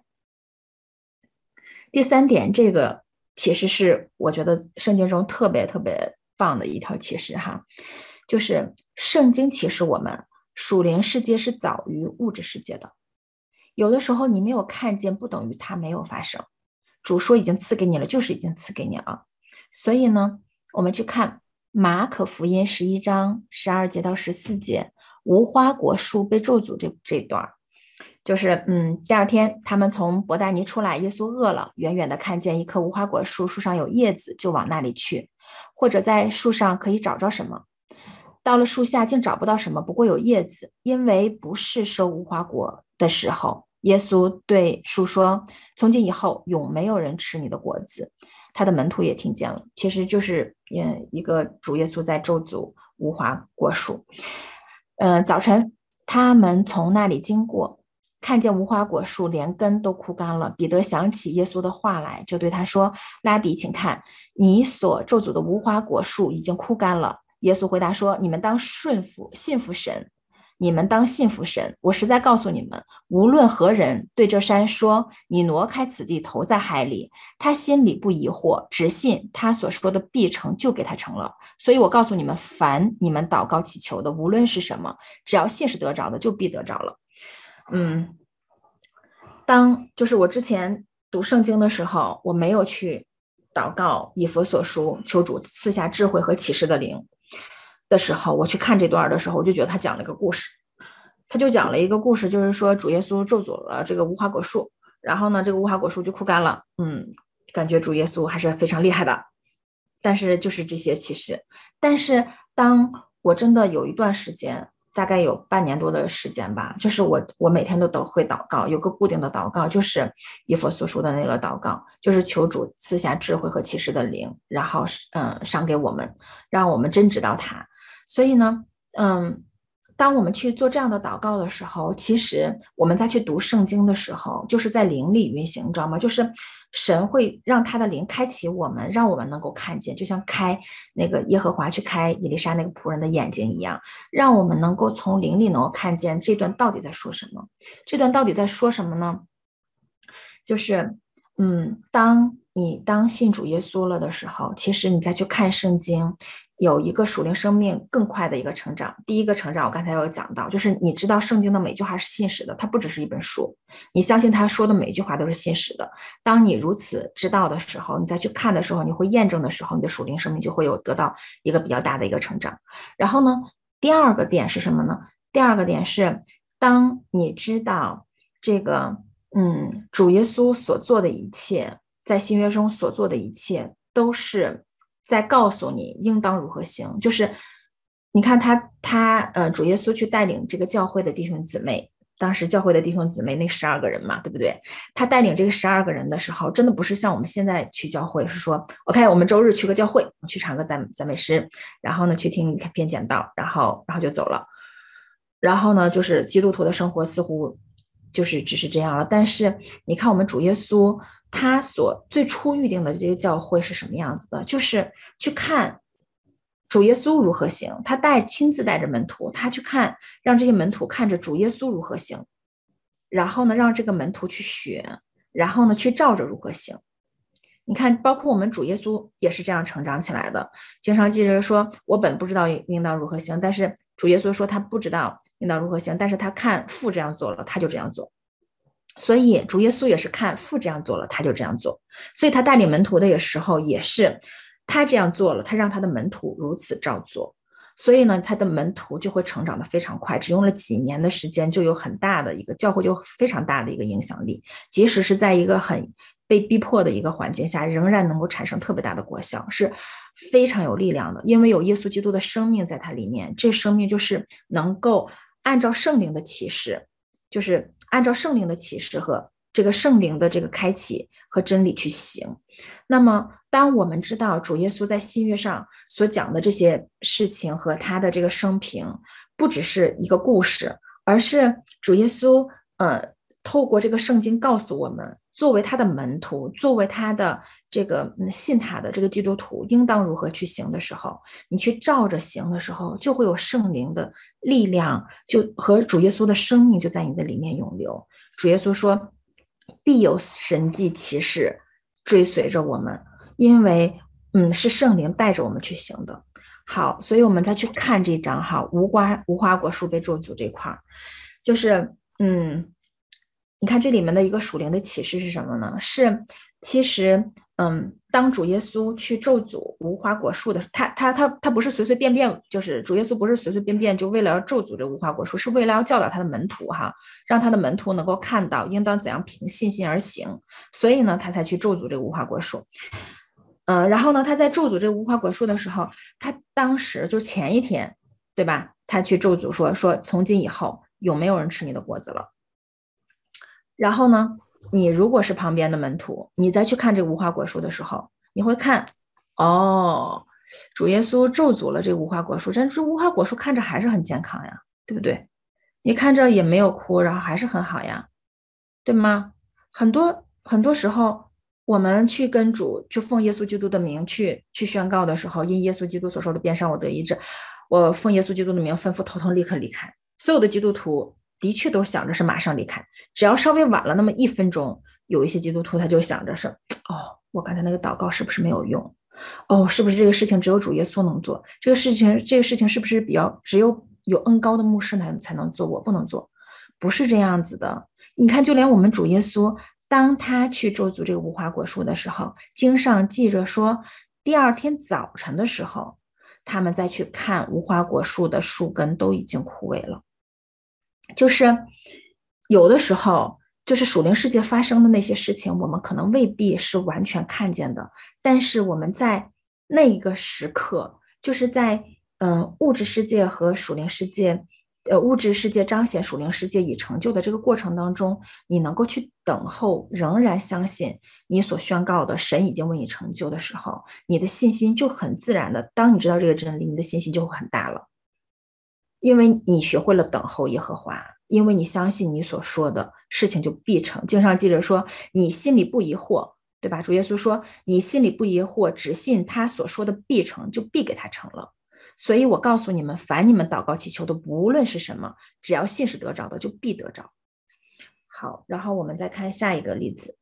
第三点，这个其实是我觉得圣经中特别特别棒的一条启示哈，就是圣经启示我们属灵世界是早于物质世界的。有的时候你没有看见，不等于它没有发生。主说已经赐给你了，就是已经赐给你了。所以呢，我们去看马可福音十一章十二节到十四节，无花果树被咒诅这这段，就是嗯，第二天他们从伯大尼出来，耶稣饿了，远远的看见一棵无花果树，树上有叶子，就往那里去，或者在树上可以找着什么。到了树下竟找不到什么，不过有叶子，因为不是收无花果的时候。耶稣对树说，从今以后永没有人吃你的果子。他的门徒也听见了，其实就是一个主耶稣在咒诅无花果树。呃，早晨他们从那里经过，看见无花果树连根都枯干了。彼得想起耶稣的话来，就对他说，拉比，请看，你所咒诅的无花果树已经枯干了。耶稣回答说，你们当顺服信服神，你们当信服神。我实在告诉你们，无论何人对这山说，你挪开此地投在海里，他心里不疑惑，只信他所说的必成，就给他成了。所以我告诉你们，凡你们祷告祈求的，无论是什么，只要信是得着的，就必得着了。嗯，当就是我之前读圣经的时候，我没有去祷告以弗所书求主赐下智慧和启示的灵的时候，我去看这段的时候，我就觉得他讲了一个故事。他就讲了一个故事，就是说主耶稣咒诅了这个无花果树，然后呢这个无花果树就枯干了。嗯，感觉主耶稣还是非常厉害的。但是就是这些启示，但是当我真的有一段时间，大概有半年多的时间吧，就是我我每天都都会祷告，有个固定的祷告，就是以弗所书的那个祷告，就是求主赐下智慧和启示的灵，然后嗯赏给我们，让我们真知道他。所以呢嗯当我们去做这样的祷告的时候，其实我们再去读圣经的时候，就是在灵里运行，你知道吗？就是神会让他的灵开启我们，让我们能够看见，就像开那个耶和华去开以利沙那个仆人的眼睛一样，让我们能够从灵里能够看见这段到底在说什么。这段到底在说什么呢？就是嗯，当你当信主耶稣了的时候，其实你再去看圣经，有一个属灵生命更快的一个成长。第一个成长我刚才有讲到，就是你知道圣经的每句话是信实的，它不只是一本书，你相信他说的每一句话都是信实的。当你如此知道的时候，你再去看的时候，你会验证的时候，你的属灵生命就会有得到一个比较大的一个成长。然后呢，第二个点是什么呢？第二个点是当你知道这个嗯，主耶稣所做的一切，在新约中所做的一切都是在告诉你应当如何行。就是你看他他呃，主耶稣去带领这个教会的弟兄姊妹，当时教会的弟兄姊妹那十二个人嘛，对不对？他带领这个十二个人的时候，真的不是像我们现在去教会是说 OK 我们周日去个教会，去唱个赞赞美诗，然后呢去听篇讲道，然后然后就走了。然后呢就是基督徒的生活似乎就是只是这样了。但是你看我们主耶稣他所最初预定的这个教会是什么样子的，就是去看主耶稣如何行，他带亲自带着门徒，他去看，让这些门徒看着主耶稣如何行，然后呢让这个门徒去学，然后呢去照着如何行。你看包括我们主耶稣也是这样成长起来的。经常记着说我本不知道应当如何行，但是主耶稣说他不知道应当如何行，但是他看父这样做了，他就这样做。所以主耶稣也是看父这样做了，他就这样做。所以他带领门徒的时候也是他这样做了，他让他的门徒如此照做。 所以呢，他的门徒就会成长得非常快，只用了几年的时间，就有很大的一个教会，就非常大的一个影响力。即使是在一个很被逼迫的一个环境下，仍然能够产生特别大的果效，是非常有力量的。因为有耶稣基督的生命在它里面，这生命就是能够按照圣灵的启示，就是按照圣灵的启示和这个圣灵的这个开启和真理去行。那么当我们知道主耶稣在新约上所讲的这些事情和他的这个生平不只是一个故事，而是主耶稣呃透过这个圣经告诉我们，作为他的门徒，作为他的这个信他的这个基督徒应当如何去行的时候，你去照着行的时候，就会有圣灵的力量，就和主耶稣的生命就在你的里面涌流。主耶稣说必有神迹奇事追随着我们，因为嗯是圣灵带着我们去行的。好，所以我们再去看这章哈，无花无花果树被咒诅这块，就是嗯，你看这里面的一个属灵的启示是什么呢？是其实嗯，当主耶稣去咒诅无花果树的，他他他他不是随随便便，就是主耶稣不是随随便便就为了要咒诅这无花果树，是为了要教导他的门徒哈，让他的门徒能够看到应当怎样凭信心而行，所以呢，他才去咒诅这无花果树。嗯、呃，然后呢，他在咒诅这无花果树的时候，他当时就前一天，对吧？他去咒诅说说从今以后有没有人吃你的果子了？然后呢，你如果是旁边的门徒，你再去看这无花果树的时候，你会看，哦，主耶稣咒诅了这无花果树，但是无花果树看着还是很健康呀，对不对？你看着也没有哭，然后还是很好呀，对吗？很多很多时候，我们去跟主去奉耶稣基督的名去去宣告的时候，因耶稣基督所受的鞭伤，我得医治，我奉耶稣基督的名吩咐头疼立刻离开。所有的基督徒的确都想着是马上离开，只要稍微晚了那么一分钟，有一些基督徒他就想着是，哦，我刚才那个祷告是不是没有用？哦，是不是这个事情只有主耶稣能做？这个事情，这个事情是不是比较只有有恩高的牧师才才能做，我不能做？不是这样子的。你看，就连我们主耶稣，当他去咒诅这个无花果树的时候，经上记着说，第二天早晨的时候，他们再去看无花果树的树根都已经枯萎了。就是有的时候，就是属灵世界发生的那些事情，我们可能未必是完全看见的，但是我们在那一个时刻，就是在嗯、呃、物质世界和属灵世界，呃物质世界彰显属灵世界已成就的这个过程当中，你能够去等候，仍然相信你所宣告的神已经为你成就的时候，你的信心就很自然的，当你知道这个真理，你的信心就会很大了。因为你学会了等候耶和华，因为你相信你所说的事情就必成。经上记着说，你心里不疑惑，对吧？主耶稣说，你心里不疑惑，只信他所说的必成，就必给他成了。所以我告诉你们，凡你们祷告祈求的，无论是什么，只要信是得着的，就必得着。好，然后我们再看下一个例子。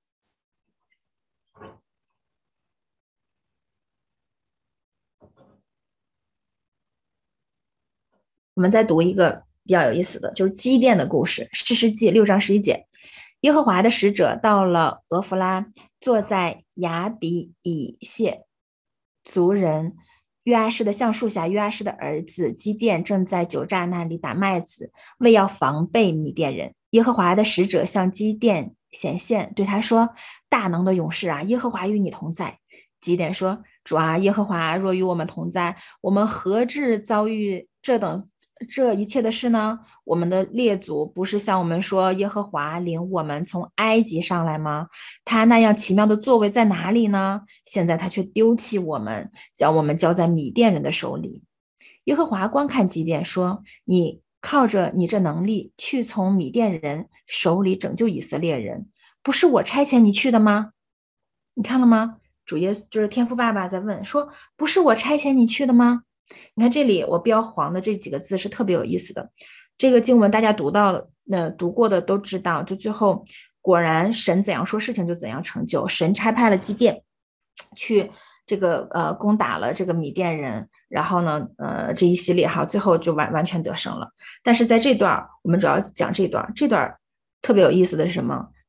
我们再读一个比较有意思的，就是基甸的故事，士师记六章十一节。耶和华的使者到了俄弗拉，坐在亚比以谢族人约阿施的橡树下，约阿施的儿子基甸正在酒榨那里打麦子，为要防备米甸人。耶和华的使者向基甸显现，对他说：大能的勇士啊，耶和华与你同在。基甸说：主啊，耶和华若与我们同在，我们何至遭遇这等这一切的事呢？我们的列祖不是向我们说，耶和华领我们从埃及上来吗？他那样奇妙的作为在哪里呢？现在他却丢弃我们，将我们交在米甸人的手里。耶和华观看基甸说：你靠着你这能力去从米甸人手里拯救以色列人，不是我差遣你去的吗？你看了吗？主耶就是天父爸爸在问说，不是我差遣你去的吗？你看这里我标黄的这几个字是特别有意思的，这个经文大家读到呃读过的都知道，就最后果然神怎样说事情就怎样成就，神差派了基甸去这个呃攻打了这个米甸人，然后呢呃这一系列哈，最后就完完全得胜了。但是在这段我们主要讲这段，这段特别有意思的是什么？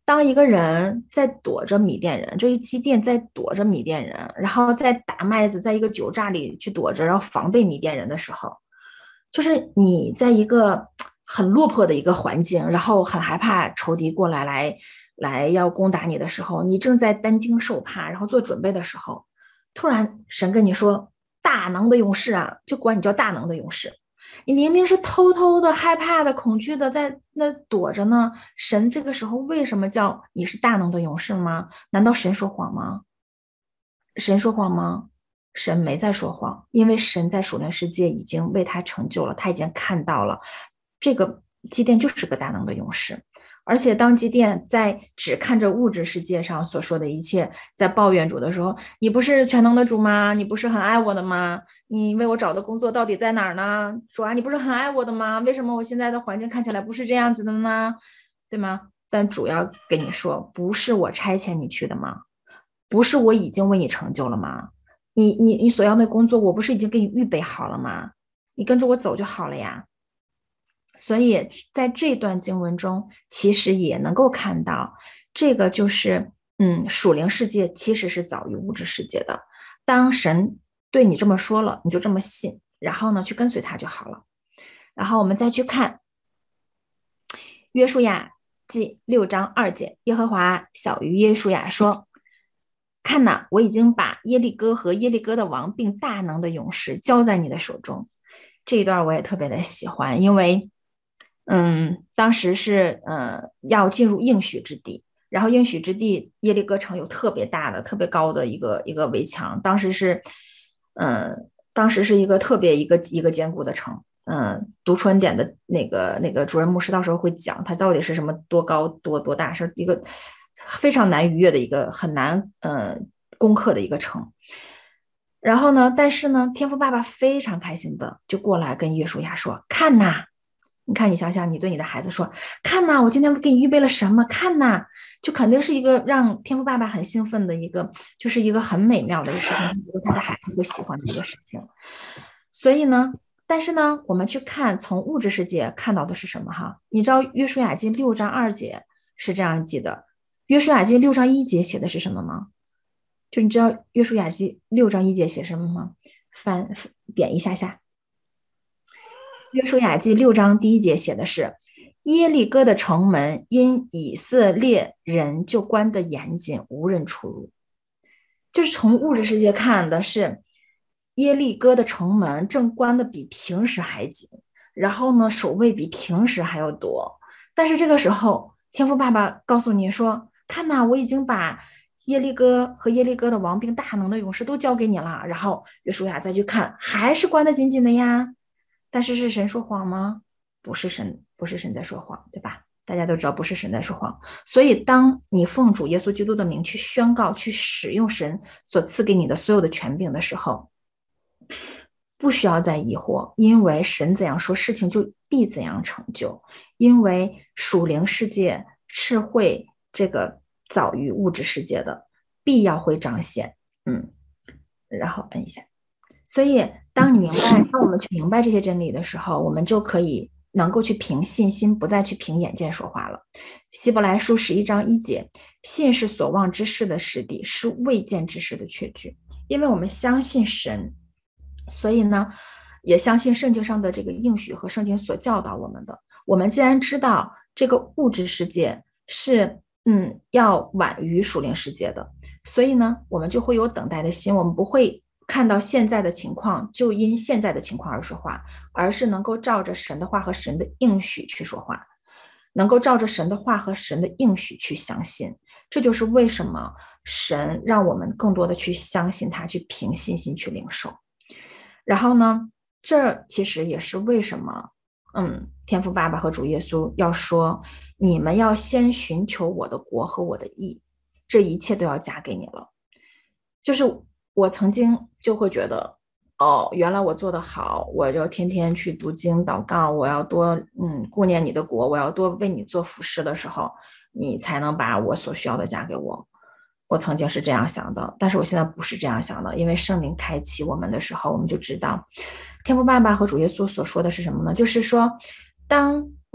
当一个人在躲着米甸人，这一基甸在躲着米甸人，然后在打麦子，在一个酒榨里去躲着，然后防备米甸人的时候，就是你在一个很落魄的一个环境，然后很害怕仇敌过来来来要攻打你的时候，你正在担惊受怕，然后做准备的时候，突然神跟你说大能的勇士啊，就管你叫大能的勇士。你明明是偷偷的、害怕的、恐惧的，在那躲着呢。神这个时候为什么叫你是大能的勇士吗？难道神说谎吗？神说谎吗？神没在说谎，因为神在属灵世界已经为他成就了，他已经看到了，这个基甸就是个大能的勇士。而且当基甸在只看着物质世界上所说的一切，在抱怨主的时候，你不是全能的主吗？你不是很爱我的吗？你为我找的工作到底在哪儿呢？主啊，你不是很爱我的吗？为什么我现在的环境看起来不是这样子的呢？对吗？但主要跟你说，不是我差遣你去的吗？不是我已经为你成就了吗？你你你所要的工作，我不是已经给你预备好了吗？你跟着我走就好了呀。所以在这段经文中，其实也能够看到，这个就是，嗯，属灵世界其实是早于物质世界的。当神对你这么说了，你就这么信，然后呢，去跟随他就好了。然后我们再去看约书亚记六章二节，耶和华晓谕约书亚说：“看哪，我已经把耶利哥和耶利哥的王并大能的勇士交在你的手中。”这一段我也特别的喜欢，因为。嗯，当时是呃要进入应许之地，然后应许之地耶利哥城有特别大的、特别高的一个一个围墙，当时是，嗯，当时是一个特别一个一个坚固的城。嗯，读春点的那个那个主任牧师到时候会讲它到底是什么多高多多大，是一个非常难逾越的一个很难呃攻克的一个城。然后呢，但是呢，天父爸爸非常开心的就过来跟约书亚说：“看呐。”你看，你想想，你对你的孩子说：“看呐，我今天给你预备了什么？看呐！”就肯定是一个让天父爸爸很兴奋的一个，就是一个很美妙的一个事情，他的孩子会喜欢的一个事情。所以呢，但是呢，我们去看从物质世界看到的是什么哈？你知道约书亚记六章二节是这样记的，约书亚记六章一节写的是什么吗？就你知道约书亚记六章一节写什么吗？翻点一下下。约书亚记六章第一节写的是耶利哥的城门因以色列人就关得严谨，无人出入。就是从物质世界看的是耶利哥的城门正关的比平时还紧，然后呢守卫比平时还要多。但是这个时候天父爸爸告诉你说，看哪，我已经把耶利哥和耶利哥的王并大能的勇士都交给你了。然后约书亚再去看，还是关得紧紧的呀。但是是神说谎吗？不是神，不是神在说谎，对吧？大家都知道不是神在说谎。所以当你奉主耶稣基督的名去宣告、去使用神所赐给你的所有的权柄的时候，不需要再疑惑，因为神怎样说，事情就必怎样成就。因为属灵世界是会这个早于物质世界的，必要会彰显。嗯，然后摁一下。所以当你明白，当我们去明白这些真理的时候，我们就可以能够去凭信心，不再去凭眼见说话了。希伯来书十一章一节，信是所望之事的实底，是未见之事的确据。因为我们相信神，所以呢，也相信圣经上的这个应许和圣经所教导我们的。我们既然知道这个物质世界是嗯要晚于属灵世界的，所以呢，我们就会有等待的心，我们不会看到现在的情况就因现在的情况而说话，而是能够照着神的话和神的应许去说话，能够照着神的话和神的应许去相信。这就是为什么神让我们更多的去相信他，去凭信心去领受。然后呢，这其实也是为什么嗯，天父爸爸和主耶稣要说，你们要先寻求我的国和我的义，这一切都要加给你了。就是我曾经就会觉得，哦，原来我做得好，我就天天去读经祷告，我要多嗯顾念你的国，我要多为你做服事的时候，你才能把我所需要的加给我。我曾经是这样想的，但是我现在不是这样想的，因为圣灵开启我们的时候，我们就知道天父爸爸和主耶稣所说的是什么呢？就是说，当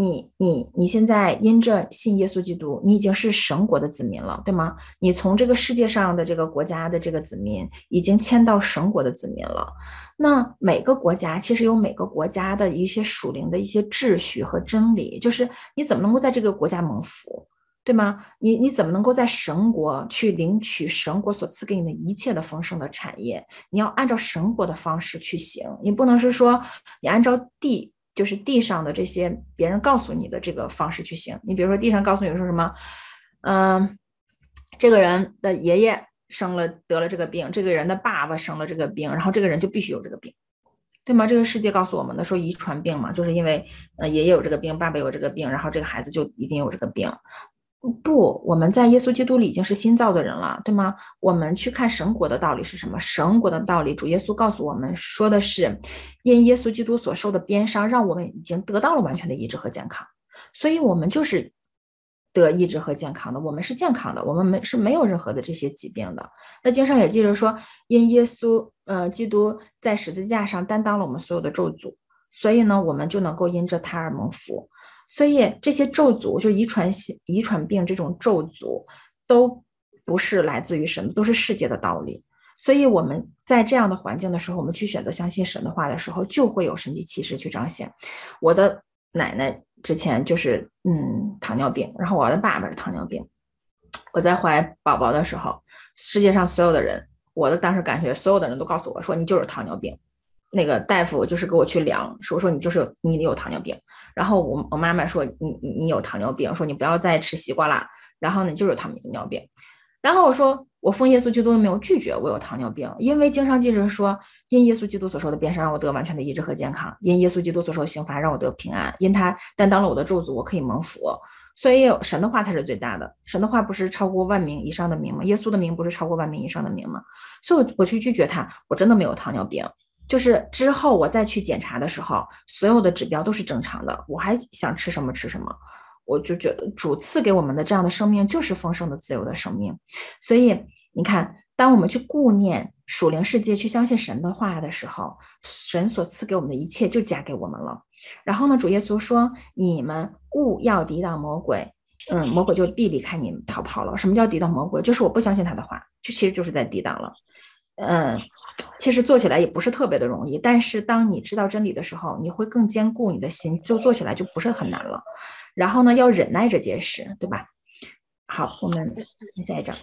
你你你现在因着信耶稣基督，你已经是神国的子民了，对吗？你从这个世界上的这个国家的这个子民，已经迁到神国的子民了。那每个国家其实有每个国家的一些属灵的一些秩序和真理，就是你怎么能够在这个国家蒙福，对吗？你你怎么能够在神国去领取神国所赐给你的一切的丰盛的产业？你要按照神国的方式去行，你不能是说你按照地。就是地上的这些别人告诉你的这个方式去行。你比如说地上告诉你说什么，嗯，这个人的爷爷生了得了这个病，这个人的爸爸生了这个病，然后这个人就必须有这个病，对吗？这个世界告诉我们的说遗传病嘛，就是因为呃爷爷有这个病，爸爸有这个病，然后这个孩子就一定有这个病。不，我们在耶稣基督里已经是新造的人了，对吗？我们去看神国的道理是什么？神国的道理，主耶稣告诉我们说的是，因耶稣基督所受的鞭伤，让我们已经得到了完全的医治和健康，所以我们就是得医治和健康的，我们是健康的，我们没是没有任何的这些疾病的。那经上也记着说，因耶稣呃基督在十字架上担当了我们所有的咒诅，所以呢，我们就能够因着他而蒙福。所以这些咒诅，就是遗传遗传病这种咒诅，都不是来自于神，都是世界的道理。所以我们在这样的环境的时候，我们去选择相信神的话的时候，就会有神迹奇事去彰显。我的奶奶之前就是嗯糖尿病，然后我的爸爸是糖尿病。我在怀宝宝的时候，世界上所有的人，我的当时感觉所有的人都告诉我说你就是糖尿病。那个大夫就是给我去量，说说你就是你有糖尿病，然后我我妈妈说你你有糖尿病，说你不要再吃西瓜啦，然后你就是糖尿病，然后我说我奉耶稣基督没有拒绝我有糖尿病，因为经上记着说，因耶稣基督所受的鞭伤让我得完全的医治和健康，因耶稣基督所受的刑罚让我得平安，因他担当了我的咒诅，我可以蒙福。所以神的话才是最大的，神的话不是超过万名以上的名吗？耶稣的名不是超过万名以上的名吗？所以我去拒绝他，我真的没有糖尿病。就是之后我再去检查的时候，所有的指标都是正常的，我还想吃什么吃什么，我就觉得主赐给我们的这样的生命就是丰盛的自由的生命。所以你看，当我们去顾念属灵世界，去相信神的话的时候，神所赐给我们的一切就加给我们了。然后呢，主耶稣说，你们务要抵挡魔鬼，嗯，魔鬼就必离开你们逃跑了。什么叫抵挡魔鬼？就是我不相信他的话，就其实就是在抵挡了。嗯，其实做起来也不是特别的容易，但是当你知道真理的时候，你会更坚固你的心，就做起来就不是很难了。然后呢，要忍耐这件事，对吧？好，我们下一章。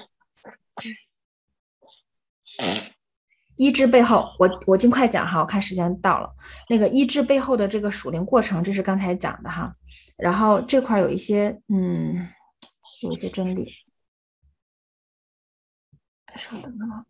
医治背后，我我尽快讲哈，我看时间到了。那个医治背后的这个属灵过程，这是刚才讲的哈。然后这块有一些，嗯，有一些真理。稍等啊。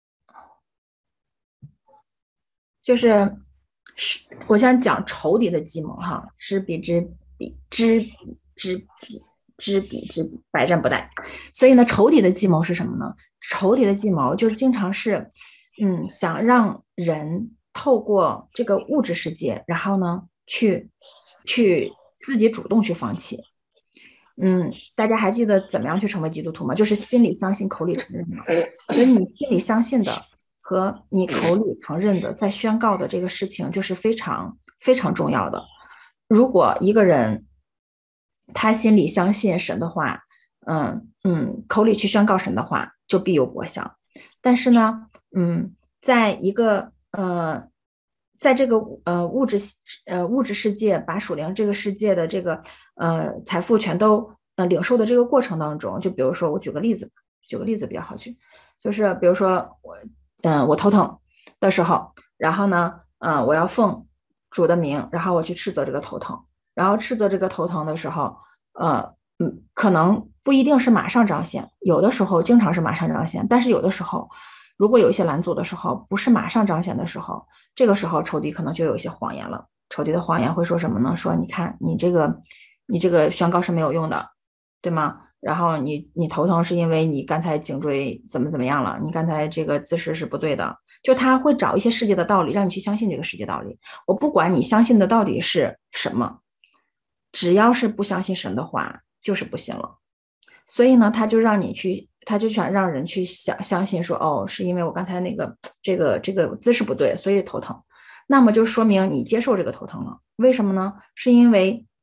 就是我想讲仇敌的计谋哈，知彼知彼，知彼知己，知彼知彼，百战不殆。所以呢，仇敌的计谋是什么呢？仇敌的计谋就是经常是，嗯，想让人透过这个物质世界，然后呢，去去自己主动去放弃。嗯，大家还记得怎么样去成为基督徒吗？就是心里相信，口里承认嘛。所以你心里相信的和你口里承认的，在宣告的这个事情，就是非常非常重要的。如果一个人他心里相信神的话，嗯嗯，口里去宣告神的话，就必有果效。但是呢，嗯，在一个呃，在这个呃物质呃物质世界，把属灵这个世界的这个呃财富全都呃领受的这个过程当中，就比如说我举个例子，举个例子比较好举，就是比如说我嗯、呃、我头疼的时候，然后呢，嗯、呃、我要奉主的名，然后我去斥责这个头疼，然后斥责这个头疼的时候，呃嗯，可能不一定是马上彰显，有的时候经常是马上彰显，但是有的时候，如果有一些拦阻的时候，不是马上彰显的时候，这个时候仇敌可能就有一些谎言了。仇敌的谎言会说什么呢？说你看你这个，你这个宣告是没有用的，对吗？然后你你头疼是因为你刚才颈椎怎么怎么样了？你刚才这个姿势是不对的。就他会找一些世界的道理，让你去相信这个世界道理。我不管你相信的到底是什么，只要是不相信神的话，就是不信了。所以呢，他就让你去，他就想让人去想相信说，哦，是因为我刚才那个这个这个姿势不对，所以头疼。那么就说明你接受这个头疼了。为什么呢？是因为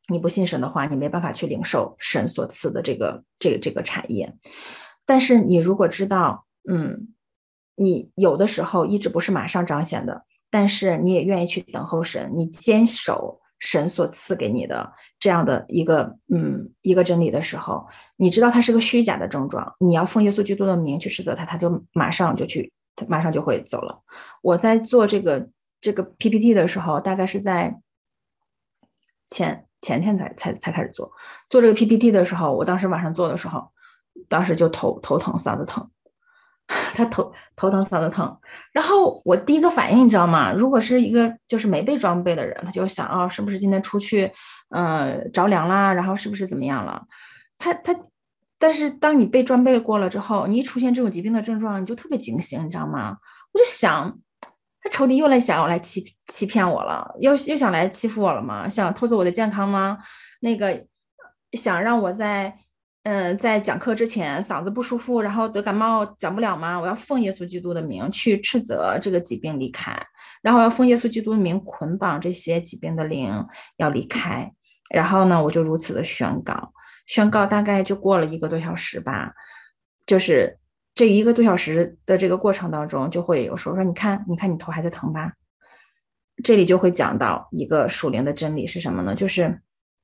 你不信神的话，你没办法去领受神所赐的这个这个这个产业。但是你如果知道，嗯，你有的时候意志不是马上彰显的，但是你也愿意去等候神，你坚守神所赐给你的这样的一个嗯一个真理的时候，你知道它是个虚假的症状，你要奉耶稣基督的名去斥责他，他就马上就去，他马上就会走了。我在做这个这个 P P T 的时候，大概是在前前天才才才开始做做这个 P P T 的时候，我当时晚上做的时候，当时就头头疼嗓子疼。他头头疼嗓子疼，然后我第一个反应你知道吗？如果是一个就是没被装备的人，他就想哦，是不是今天出去呃着凉啦，然后是不是怎么样了？他他，但是当你被装备过了之后，你一出现这种疾病的症状，你就特别警醒，你知道吗？我就想，他仇敌又来想要来欺欺骗我了，又又想来欺负我了吗？想偷走我的健康吗？那个想让我在。嗯，在讲课之前嗓子不舒服，然后得感冒讲不了吗？我要奉耶稣基督的名去斥责这个疾病离开，然后要奉耶稣基督的名捆绑这些疾病的灵要离开。然后呢，我就如此的宣告，宣告大概就过了一个多小时吧，就是这一个多小时的这个过程当中，就会有时候说，你看，你看你头还在疼吧？这里就会讲到一个属灵的真理是什么呢？就是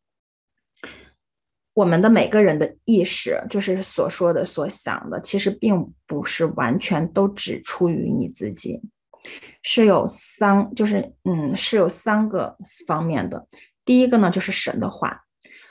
我们的每个人的意识，就是所说的、所想的，其实并不是完全都只出于你自己，是有三，就是嗯，是有三个方面的。第一个呢，就是神的话，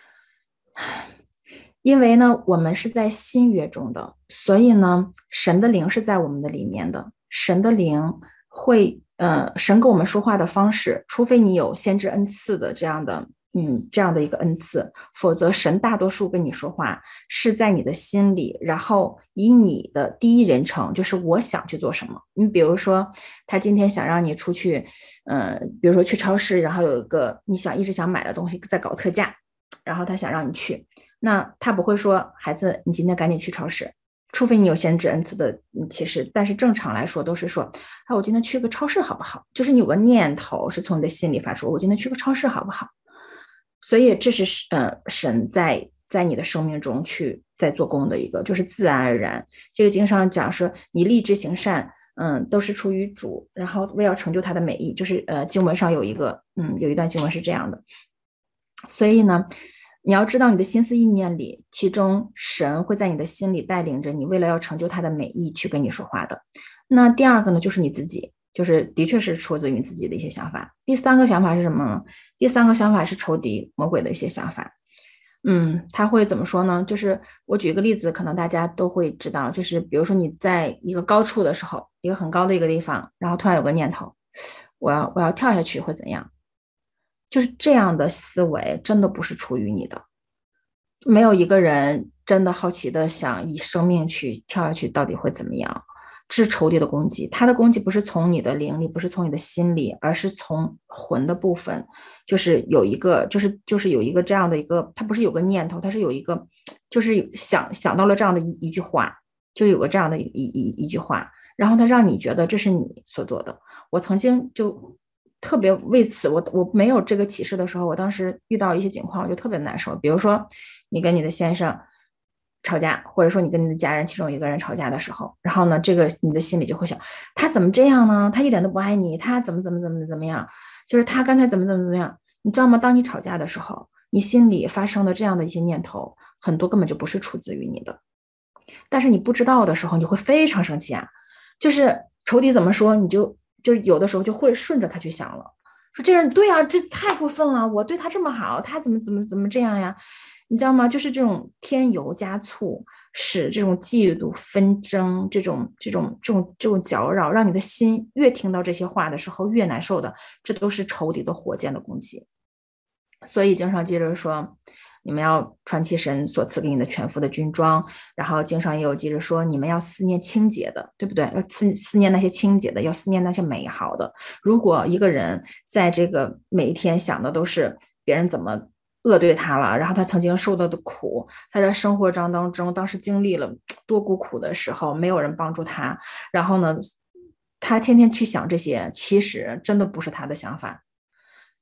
因为呢，我们是在新约中的，所以呢，神的灵是在我们的里面的，神的灵会，呃，神跟我们说话的方式，除非你有先知恩赐的这样的。嗯，这样的一个恩赐，否则神大多数跟你说话是在你的心里，然后以你的第一人称，就是我想去做什么。你比如说，他今天想让你出去，呃，比如说去超市，然后有一个你想一直想买的东西在搞特价，然后他想让你去，那他不会说孩子，你今天赶紧去超市，除非你有先知恩赐的启示，但是正常来说都是说，哎，我今天去个超市好不好？就是你有个念头是从你的心里发出，我今天去个超市好不好？所以这是呃神在在你的生命中去在做工的一个，就是自然而然。这个经上讲说，你立志行善，嗯，都是出于主，然后为要成就他的美意。就是呃经文上有一个嗯有一段经文是这样的。所以呢，你要知道你的心思意念里，其中神会在你的心里带领着你，为了要成就他的美意去跟你说话的。那第二个呢，就是你自己。就是的确是出自于你自己的一些想法。第三个想法是什么呢？第三个想法是仇敌魔鬼的一些想法。嗯，他会怎么说呢？就是我举个例子，可能大家都会知道，就是比如说你在一个高处的时候，一个很高的一个地方，然后突然有个念头，我要我要跳下去会怎样？就是这样的思维真的不是出于你的，没有一个人真的好奇的想以生命去跳下去，到底会怎么样？这是仇敌的攻击，他的攻击不是从你的灵里，不是从你的心里，而是从魂的部分，就是有一个，就是就是有一个这样的一个，他不是有个念头，他是有一个，就是想想到了这样的一一句话，就是有个这样的一一一句话，然后他让你觉得这是你所做的。我曾经就特别为此，我我没有这个启示的时候，我当时遇到一些情况，我就特别难受。比如说，你跟你的先生吵架，或者说你跟你的家人其中一个人吵架的时候，然后呢，这个你的心里就会想，他怎么这样呢？他一点都不爱你，他怎么怎么怎么怎么样？就是他刚才怎么怎么怎么样？你知道吗？当你吵架的时候，你心里发生的这样的一些念头，很多根本就不是出自于你的，但是你不知道的时候，你会非常生气啊。就是仇敌怎么说，你就就有的时候就会顺着他去想了，说这人对啊，这太过分了，我对他这么好，他怎么怎么怎么这样呀？你知道吗？就是这种添油加醋，使这种嫉妒、纷争、这种、这种、这种、这种搅扰，让你的心越听到这些话的时候越难受的，这都是仇敌的火箭的攻击。所以经常接着说，你们要穿起神所赐给你的全副的军装，然后经常也有记着说，你们要思念清洁的，对不对？要思思念那些清洁的，要思念那些美好的。如果一个人在这个每一天想的都是别人怎么恶对他了，然后他曾经受到的苦，他在生活当中当时经历了多孤苦的时候，没有人帮助他，然后呢，他天天去想这些，其实真的不是他的想法。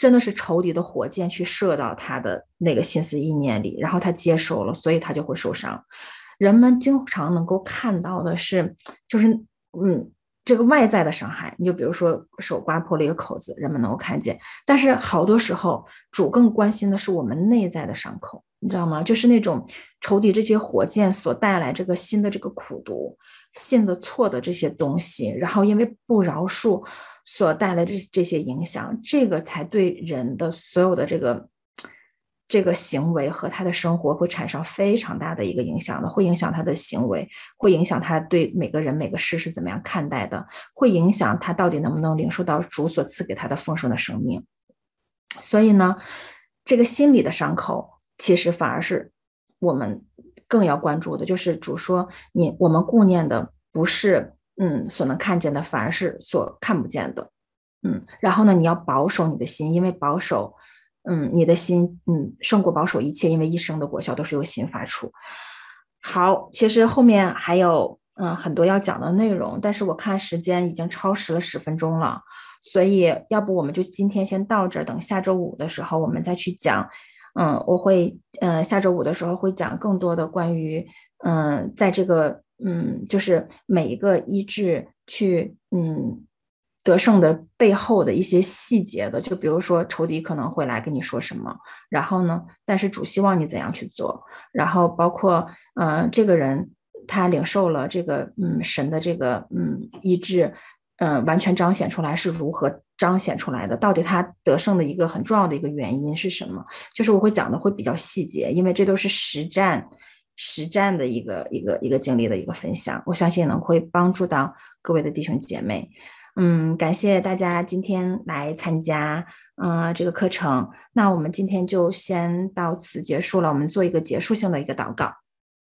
真的是仇敌的火箭去射到他的那个心思意念里，然后他接受了，所以他就会受伤。人们经常能够看到的是，就是嗯，这个外在的伤害，你就比如说手刮破了一个口子，人们能够看见，但是好多时候主更关心的是我们内在的伤口，你知道吗？就是那种仇敌这些火箭所带来这个新的这个苦毒、信的错的这些东西，然后因为不饶恕所带来的这些影响，这个才对人的所有的这个这个行为和他的生活会产生非常大的一个影响的，会影响他的行为，会影响他对每个人每个事是怎么样看待的，会影响他到底能不能领受到主所赐给他的丰盛的生命。所以呢，这个心理的伤口其实反而是我们更要关注的，就是主说你我们顾念的不是嗯所能看见的，反而是所看不见的。嗯，然后呢，你要保守你的心，因为保守嗯，你的心，嗯，胜过保守一切，因为一生的果效都是由心发出。好，其实后面还有嗯很多要讲的内容，但是我看时间已经超时了十分钟了，所以要不我们就今天先到这儿，等下周五的时候我们再去讲。嗯，我会嗯下周五的时候会讲更多的关于嗯在这个嗯就是每一个医治去嗯。得胜的背后的一些细节的，就比如说仇敌可能会来跟你说什么，然后呢，但是主希望你怎样去做，然后包括呃这个人他领受了这个嗯神的这个嗯医治，嗯、呃、完全彰显出来是如何彰显出来的，到底他得胜的一个很重要的一个原因是什么？就是我会讲的会比较细节，因为这都是实战。实战的一个一个一个经历的一个分享，我相信呢会帮助到各位的弟兄姐妹。嗯，感谢大家今天来参加呃这个课程。那我们今天就先到此结束了，我们做一个结束性的一个祷告。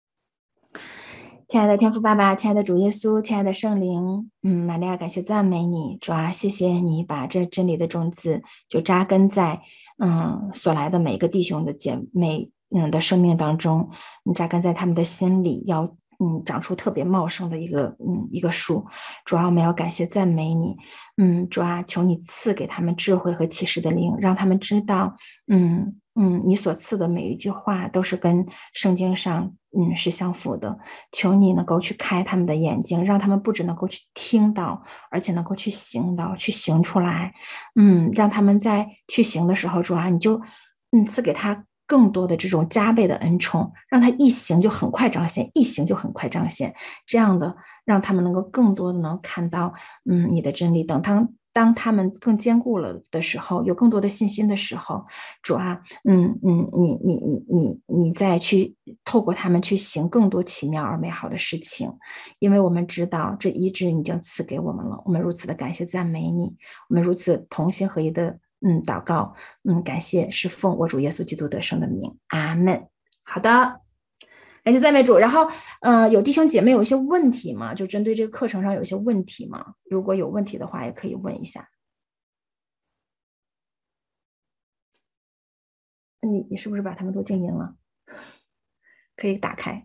亲爱的天父爸爸，亲爱的主耶稣，亲爱的圣灵，嗯，玛利亚，感谢赞美你，主啊，谢谢你把这真理的种子就扎根在嗯所来的每一个弟兄的姐妹嗯的生命当中，你扎根在他们的心里，要嗯长出特别茂盛的一个嗯一个树。主啊，我们要感谢赞美你，嗯，主啊，求你赐给他们智慧和启示的灵，让他们知道，嗯嗯，你所赐的每一句话都是跟圣经上嗯是相符的。求你能够去开他们的眼睛，让他们不只能够去听到，而且能够去行到，去行出来。嗯，让他们在去行的时候，主啊，你就嗯赐给他更多的这种加倍的恩宠，让他一行就很快彰显，一行就很快彰显，这样的让他们能够更多的能看到嗯你的真理。等他当他们更坚固了的时候，有更多的信心的时候，主啊，嗯嗯，你你你你你再去透过他们去行更多奇妙而美好的事情，因为我们知道这医治你已经赐给我们了，我们如此的感谢赞美你，我们如此同心合一的嗯祷告，嗯感谢是奉我主耶稣基督得胜的名，阿门。好的。感谢赞美主。然后，呃，有弟兄姐妹有一些问题吗？就针对这个课程上有一些问题吗？如果有问题的话，也可以问一下。你你是不是把他们都静音了？可以打开。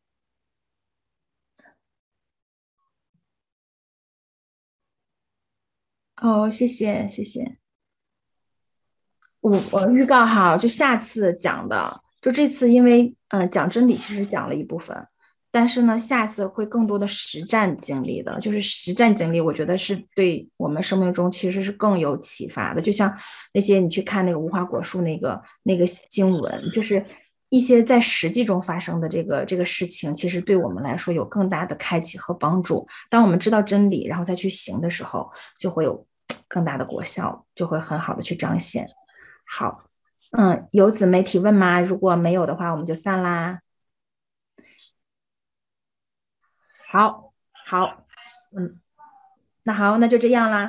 哦，谢谢谢谢。我我预告哈，就下次讲的，就这次因为嗯、呃、讲真理其实讲了一部分，但是呢下次会更多的实战经历的，就是实战经历，我觉得是对我们生命中其实是更有启发的。就像那些你去看那个无花果树那个那个经文，就是一些在实际中发生的这个这个事情，其实对我们来说有更大的开启和帮助。当我们知道真理，然后再去行的时候，就会有更大的果效，就会很好的去彰显。好，嗯，有姊妹提问吗？如果没有的话，我们就散啦。好，好，嗯，那好，那就这样啦。